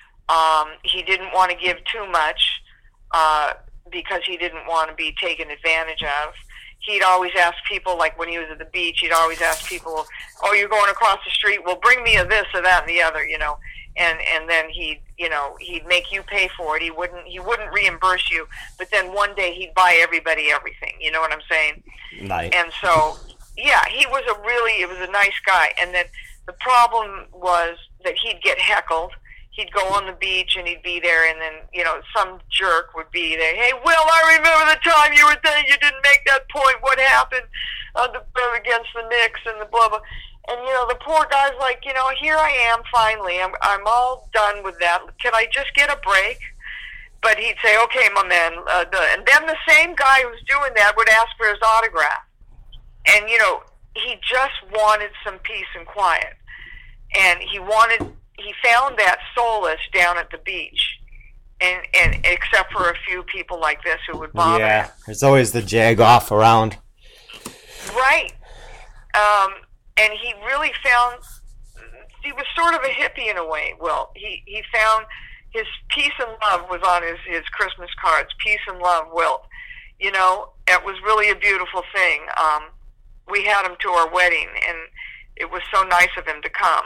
He didn't want to give too much because he didn't want to be taken advantage of. He'd always ask people, like when he was at the beach, he'd always ask people, "Oh, you're going across the street? Well, bring me a this or that and the other," And then he'd make you pay for it. He wouldn't reimburse you, but then one day he'd buy everybody everything. You know what I'm saying? Nice. And so, yeah, he was a nice guy. And then the problem was that he'd get heckled. He'd go on the beach and he'd be there, and then, some jerk would be there. "Hey, Will, I remember the time you were there. You didn't make that point. What happened against the Knicks and the blah, blah." And, the poor guy's like, "Here I am, finally. I'm all done with that. Can I just get a break?" But he'd say, "Okay, my man." And then the same guy who's doing that would ask for his autograph. And, he just wanted some peace and quiet. And he found that solace down at the beach. And except for a few people like this who would bother him. Yeah, there's always the jag-off around. Right. And he really he was sort of a hippie in a way, Will. He found his peace and love was on his Christmas cards. Peace and love, Wilt. It was really a beautiful thing. We had him to our wedding, and it was so nice of him to come.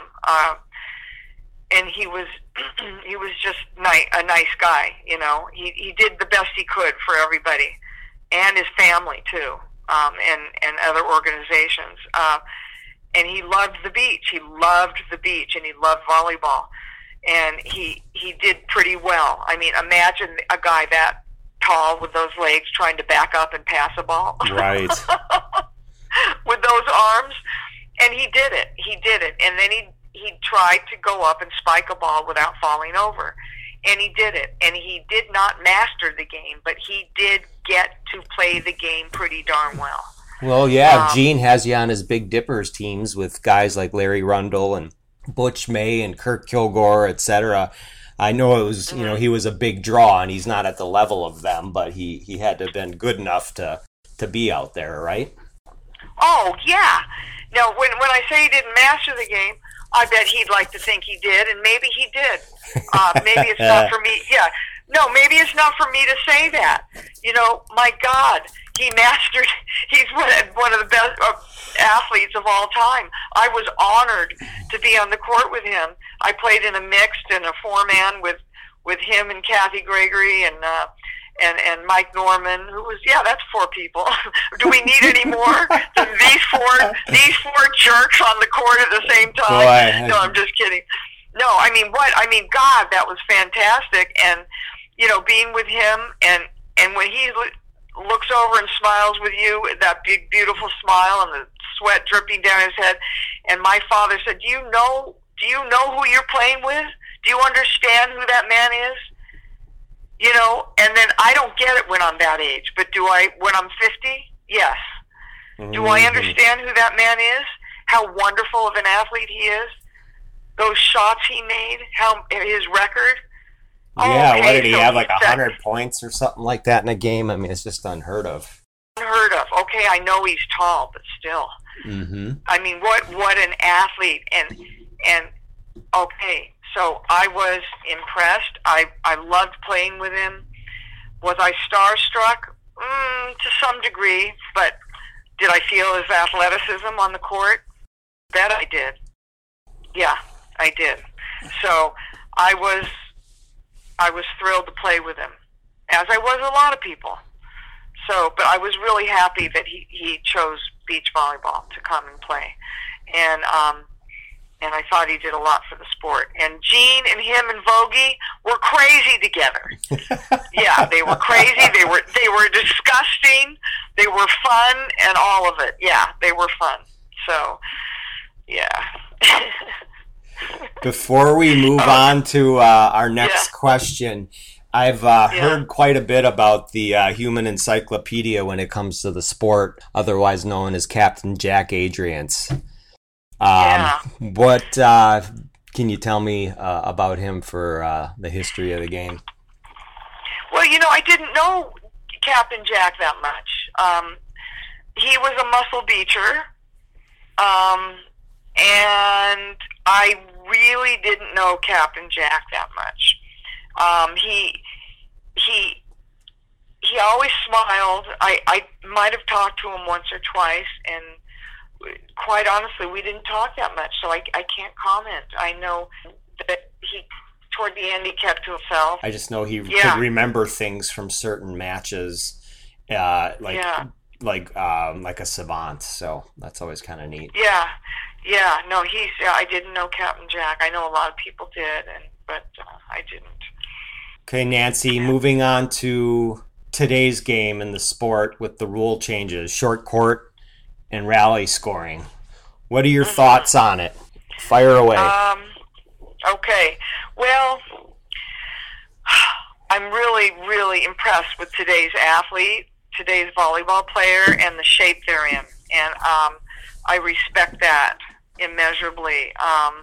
And he was just a nice guy, He did the best he could for everybody, and his family too, and other organizations. And he loved the beach. He loved the beach, and he loved volleyball. And he did pretty well. I mean, imagine a guy that tall with those legs trying to back up and pass a ball. Right. With those arms. And he did it. And then he tried to go up and spike a ball without falling over. And he did it. And he did not master the game, but he did get to play the game pretty darn well. Well, yeah, Gene has you on his Big Dippers teams with guys like Larry Rundle and Butch May and Kirk Kilgore, etc. I know it was, he was a big draw, and he's not at the level of them, but he had to have been good enough to be out there, right? Oh, yeah. Now, when I say he didn't master the game, I bet he'd like to think he did, and maybe he did. Maybe it's not for me. Yeah. No, maybe it's not for me to say that. My God, he's one of the best athletes of all time. I was honored to be on the court with him. I played in a mixed and a four-man with him and Kathy Gregory and Mike Norman, who was, that's four people. Do we need any more than these four jerks on the court at the same time? Boy. No, I'm just kidding. No, God, that was fantastic. And, being with him and when he looks over and smiles with you, that big, beautiful smile and the sweat dripping down his head. And my father said, do you know who you're playing with? Do you understand who that man is? And then I don't get it when I'm that age, but do I when I'm 50? Yes. Do I understand who that man is? How wonderful of an athlete he is? Those shots he made, his record? Yeah, what did he have, like 100 points or something like that in a game? I mean, it's just unheard of. Unheard of. Okay, I know he's tall, but still. Mm-hmm. I mean, what an athlete. And okay, so I was impressed. I loved playing with him. Was I starstruck? To some degree, but did I feel his athleticism on the court? That I did. Yeah, I did. So I was thrilled to play with him, as I was a lot of people. So, but I was really happy that he chose beach volleyball to come and play, and I thought he did a lot for the sport. And Gene and him and Vogie were crazy together. Yeah, they were crazy. They were disgusting. They were fun, and all of it. Yeah, they were fun. So, yeah. Before we move on to our next question, I've heard quite a bit about the human encyclopedia when it comes to the sport, otherwise known as Captain Jack Adriance. What can you tell me about him for the history of the game? Well, I didn't know Captain Jack that much. He was a muscle beacher, and I really didn't know Captain Jack that much. He always smiled. I might have talked to him once or twice, and quite honestly, we didn't talk that much, so I can't comment. I know that toward the end, he kept to himself. I just know he could remember things from certain matches, like a savant. So that's always kind of neat. Yeah. No, I didn't know Captain Jack. I know a lot of people did, but I didn't. Okay, Nancy, moving on to today's game in the sport with the rule changes, short court and rally scoring. What are your thoughts on it? Fire away. Okay. Well, I'm really, really impressed with today's athlete, today's volleyball player, and the shape they're in. And I respect that immeasurably.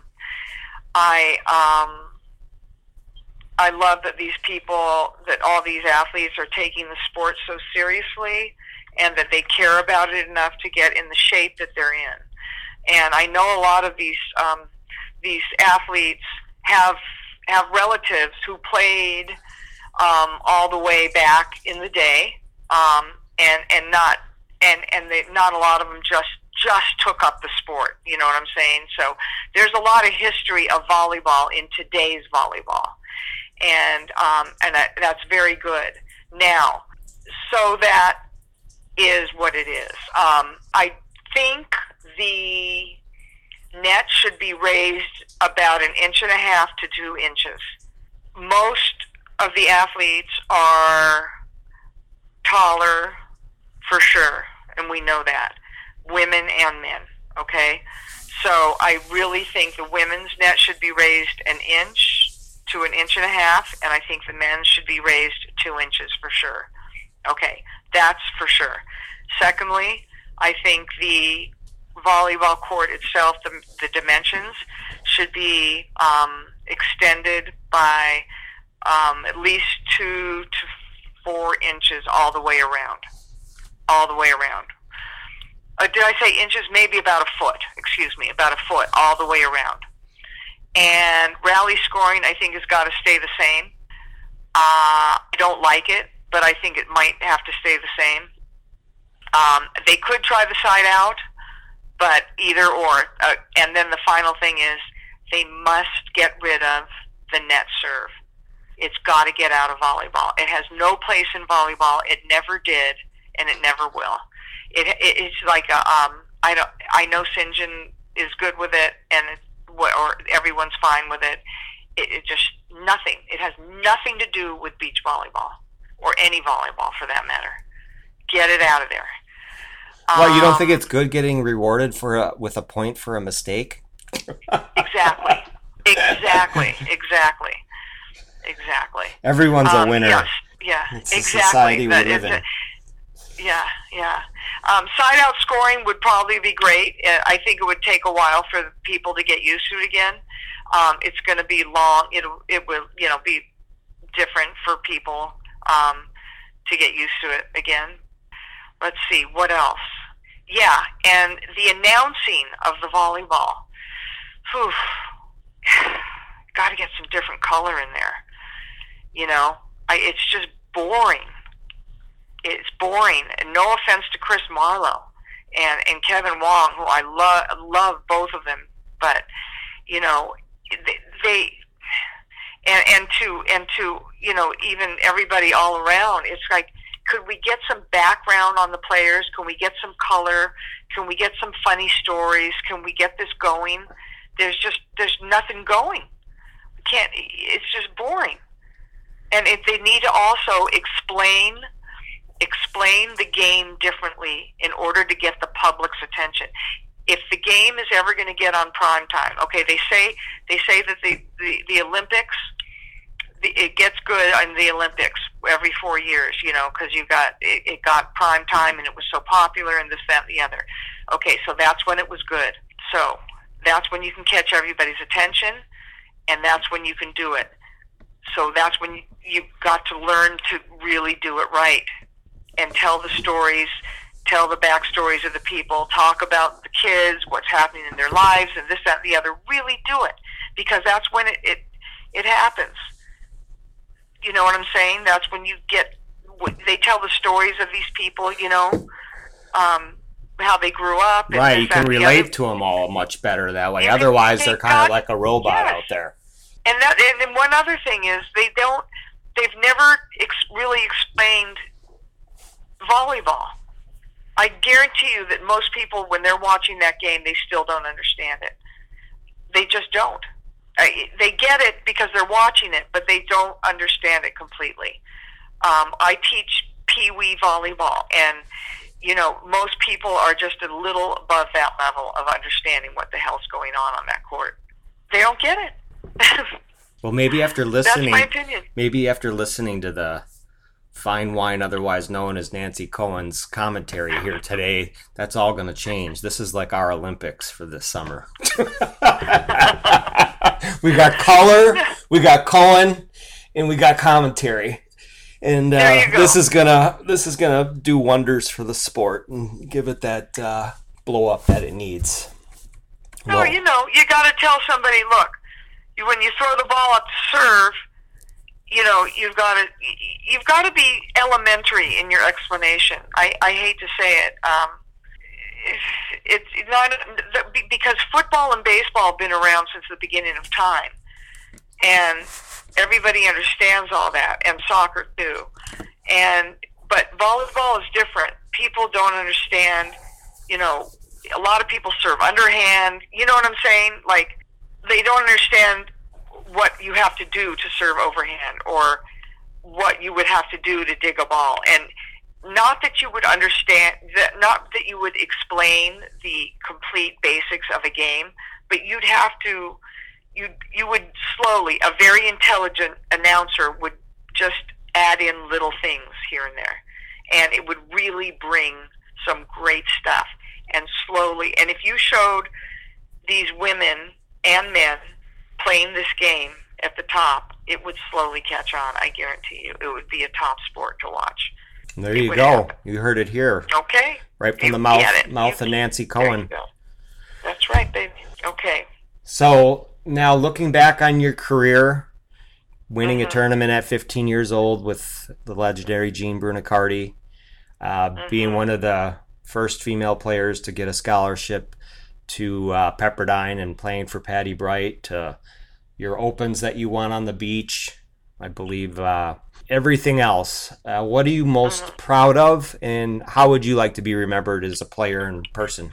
I love that all these athletes are taking the sport so seriously, and that they care about it enough to get in the shape that they're in. And I know a lot of these athletes have relatives who played all the way back in the day, and not a lot of them just took up the sport. You know what I'm saying? So there's a lot of history of volleyball in today's volleyball, and that's very good. Now, so that is what it is. I think the net should be raised about 1.5 inches to 2 inches. Most of the athletes are taller, for sure, and we know that. Women and men, okay? So I really think the women's net should be raised 1 inch to 1.5 inches, and I think the men's should be raised 2 inches for sure. Okay, that's for sure. Secondly, I think the volleyball court itself, the dimensions, should be extended by at least 2 to 4 inches all the way around. Did I say inches? Maybe about a foot. About a foot all the way around. And rally scoring, I think, has got to stay the same. I don't like it, but I think it might have to stay the same. They could try the side out, but either or. And then the final thing is they must get rid of the net serve. It's got to get out of volleyball. It has no place in volleyball. It never did, and it never will. It's like I know St. John is good with it, or everyone's fine with it. It just nothing. It has nothing to do with beach volleyball or any volleyball for that matter. Get it out of there. Well, you don't think it's good getting rewarded with a point for a mistake? Exactly. Everyone's a winner. Yes, yeah, it's exactly. The society we live in. Yeah. Side-out scoring would probably be great. I think it would take a while for people to get used to it again. It's going to be long. It will, be different for people to get used to it again. Let's see, what else? Yeah, and the announcing of the volleyball. Whew. Got to get some different color in there. It's just boring. It's boring. And no offense to Chris Marlowe and Kevin Wong, who I love both of them, but they and to even everybody all around. It's like, could we get some background on the players? Can we get some color? Can we get some funny stories? Can we get this going? There's nothing going. It's just boring. And they need to also explain the game differently in order to get the public's attention. If the game is ever going to get on prime time, okay, they say that the Olympics, it gets good in the Olympics every 4 years, you know, because it got prime time and it was so popular and this, that, and the other. Okay, so that's when it was good. So that's when you can catch everybody's attention, and that's when you can do it. So that's when you've got to learn to really do it right and tell the stories, tell the backstories of the people, talk about the kids, what's happening in their lives, and this, that, and the other. Really do it, because that's when it happens. You know what I'm saying? That's when they tell the stories of these people, you know, how they grew up. And right, you can relate to them all much better that way. Otherwise, they're kind of like a robot out there. And then one other thing is they've never really explained volleyball. I guarantee you that most people, when they're watching that game, they still don't understand it. They just don't. They get it because they're watching it, but they don't understand it completely. I teach Pee-wee volleyball, and you know, most people are just a little above that level of understanding what the hell's going on that court. They don't get it. Well, maybe after listening, that's my opinion. Maybe after listening to the fine wine, otherwise known as Nancy Cohen's commentary here today, that's all going to change. This is like our Olympics for this summer. We got color, we got Cohen, and we got commentary. And this is gonna do wonders for the sport and give it that blow up that it needs. No, well, you know, you got to tell somebody, look, when you throw the ball up to serve, you know, you've got to be elementary in your explanation. I hate to say it. It's not, because football and baseball have been around since the beginning of time, and everybody understands all that, and soccer too. But volleyball is different. People don't understand. You know, a lot of people serve underhand. You know what I'm saying? Like, they don't understand what you have to do to serve overhand, or what you would have to do to dig a ball. And not that you would understand, not that you would explain the complete basics of a game, but you'd have to, you would slowly, a very intelligent announcer would just add in little things here and there. And it would really bring some great stuff. And slowly, and if you showed these women and men playing this game at the top, it would slowly catch on. I guarantee you. It would be a top sport to watch. There you go. Happen. You heard it here. Okay. Right from the mouth of Nancy Cohen. That's right, baby. Okay. So now looking back on your career, winning a tournament at 15 years old with the legendary Jean Brunicardi, being one of the first female players to get a scholarship to Pepperdine and playing for Patty Bright, to your opens that you won on the beach, I believe, everything else. What are you most proud of, and how would you like to be remembered as a player in person?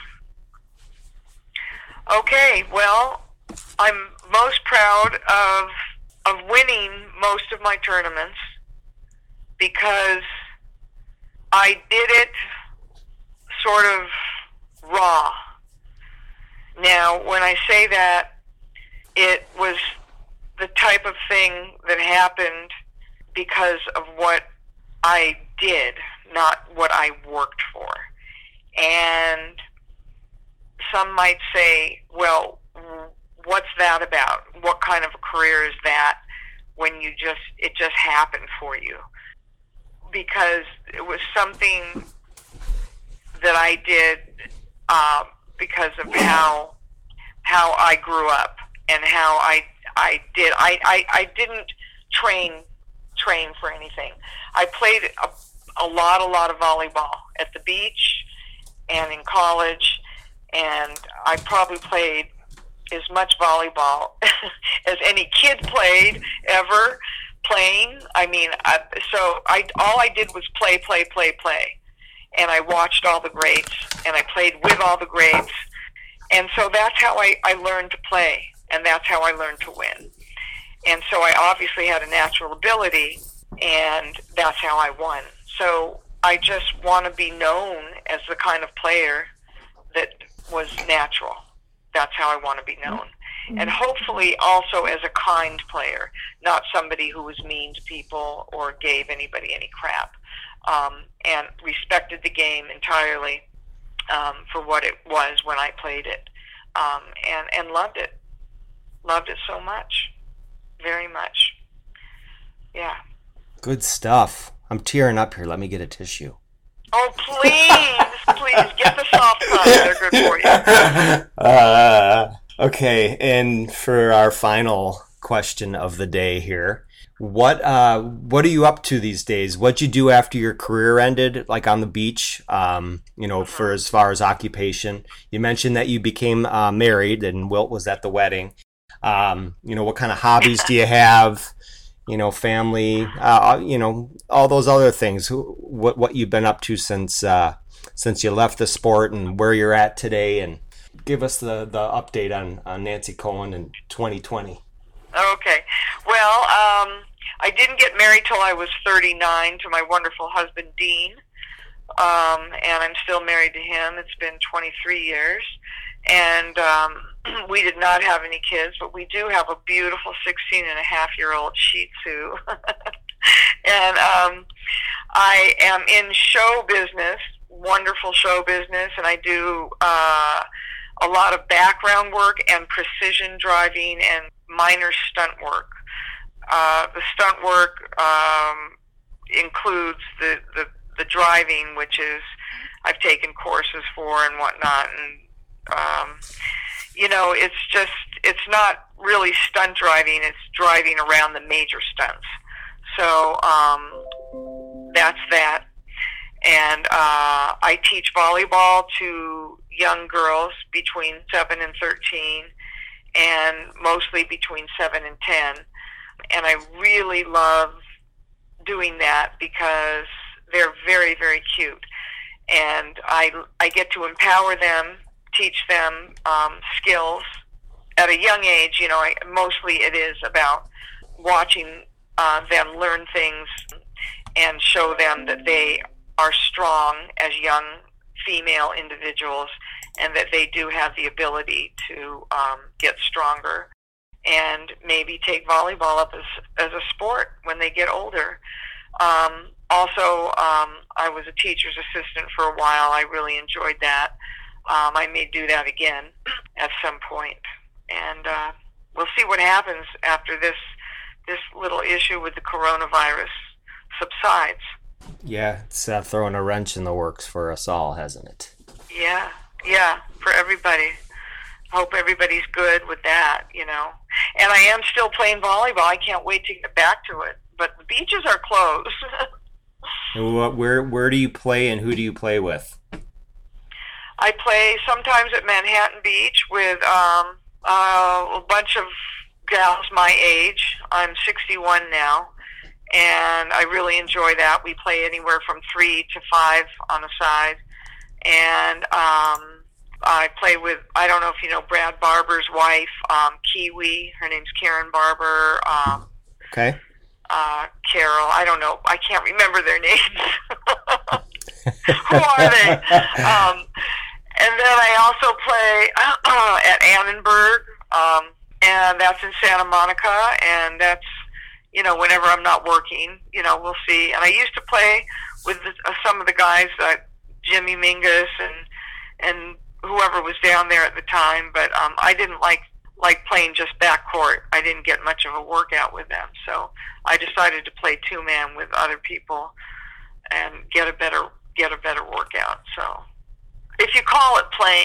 Okay, well, I'm most proud of winning most of my tournaments, because I did it sort of raw. Now, when I say that, it was the type of thing that happened because of what I did, not what I worked for. And some might say, well, what's that about? What kind of a career is that when it just happened for you? Because it was something that I did because of how I grew up and how I did. I didn't train for anything. I played a lot of volleyball at the beach and in college, and I probably played as much volleyball as any kid played ever playing. I mean, all I did was play, and I watched all the greats, and I played with all the greats, and so that's how I learned to play, and that's how I learned to win. And so I obviously had a natural ability, and that's how I won. So I just want to be known as the kind of player that was natural. That's how I want to be known. and hopefully also as a kind player, not somebody who was mean to people or gave anybody any crap, and respected the game entirely for what it was when I played it, and loved it so much, very much. Yeah. Good stuff. I'm tearing up here. Let me get a tissue. Oh, please get the soft ones. They're good for you. Okay, and for our final question of the day here, what are you up to these days? What'd you do after your career ended, like on the beach? For as far as occupation, you mentioned that you became married, and Wilt was at the wedding. What kind of hobbies do you have? Family, all those other things. What you've been up to since you left the sport, and where you're at today, and give us the update on Nancy Cohen in 2020. Okay. Well, I didn't get married till I was 39 to my wonderful husband, Dean, and I'm still married to him. It's been 23 years, and we did not have any kids, but we do have a beautiful 16-and-a-half-year-old Shih Tzu. And I am in show business, wonderful show business, and I do a lot of background work and precision driving and minor stunt work. The stunt work includes the driving, which is I've taken courses for and whatnot, and it's not really stunt driving, it's driving around the major stunts. So that's that. And I teach volleyball to young girls between 7 and 13, and mostly between 7 and 10. And I really love doing that because they're very, very cute. And I get to empower them, teach them skills at a young age. Mostly it is about watching them learn things and show them that they are strong as young female individuals, and that they do have the ability to get stronger and maybe take volleyball up as a sport when they get older. Also, I was a teacher's assistant for a while. I really enjoyed that. I may do that again at some point. And we'll see what happens after this little issue with the coronavirus subsides. Yeah, it's throwing a wrench in the works for us all, hasn't it? Yeah, for everybody. Hope everybody's good with that, And I am still playing volleyball. I can't wait to get back to it. But the beaches are closed. Where do you play, and who do you play with? I play sometimes at Manhattan Beach with a bunch of gals my age. I'm 61 now, and I really enjoy that. We play anywhere from 3 to 5 on a side. And I play with, I don't know if you know Brad Barber's wife, Kiwi. Her name's Karen Barber. Okay. Carol, I don't know. I can't remember their names. Who are they? And then I also play at Annenberg, and that's in Santa Monica, and that's, whenever I'm not working, we'll see. And I used to play with some of the guys, Jimmy Mingus and whoever was down there at the time, but I didn't like playing just backcourt. I didn't get much of a workout with them, so I decided to play two-man with other people and get a better workout. So, if you call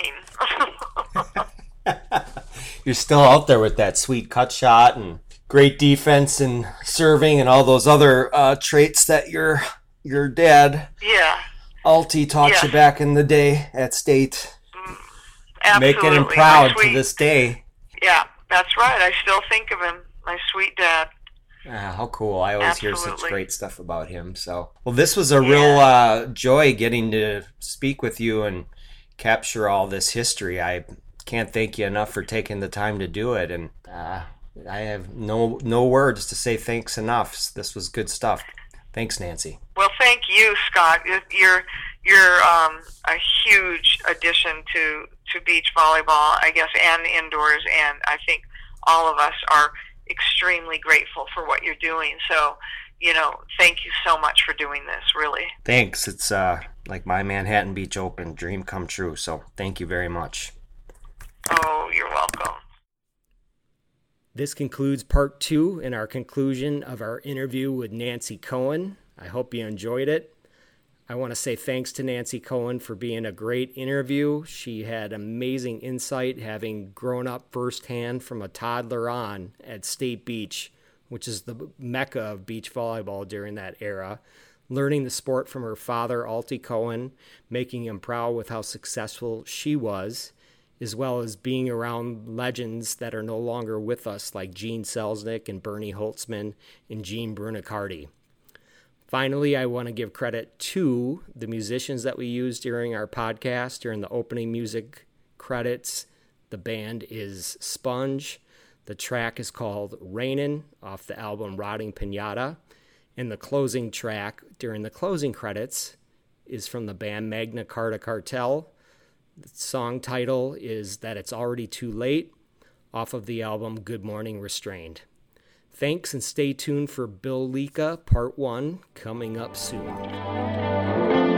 it playing. You're still out there with that sweet cut shot and great defense and serving and all those other traits that your dad, Alti, taught you back in the day at State. Absolutely. Making him proud to this day. Yeah, that's right. I still think of him, my sweet dad. How cool. I always hear such great stuff about him. So, well, this was a real joy getting to speak with you and capture all this history. I can't thank you enough for taking the time to do it. And I have no words to say thanks enough. This was good stuff. Thanks, Nancy. Well, thank you, Scott. You're a huge addition to beach volleyball, I guess, and indoors, and I think all of us are extremely grateful for what you're doing. So, thank you so much for doing this, really. Thanks. It's like my Manhattan Beach Open dream come true. So thank you very much. Oh, you're welcome. This concludes part 2 and our conclusion of our interview with Nancy Cohen. I hope you enjoyed it. I want to say thanks to Nancy Cohen for being a great interview. She had amazing insight, having grown up firsthand from a toddler on at State Beach, which is the mecca of beach volleyball during that era, learning the sport from her father, Altie Cohen, making him proud with how successful she was, as well as being around legends that are no longer with us, like Gene Selznick and Bernie Holtzman and Gene Brunicardi. Finally, I want to give credit to the musicians that we used during our podcast. During the opening music credits, the band is Sponge. The track is called Rainin' off the album Rotting Pinata. And the closing track during the closing credits is from the band Magna Carta Cartel. The song title is That It's Already Too Late off of the album Good Morning Restrained. Thanks, and stay tuned for Bill Lika Part 1 coming up soon.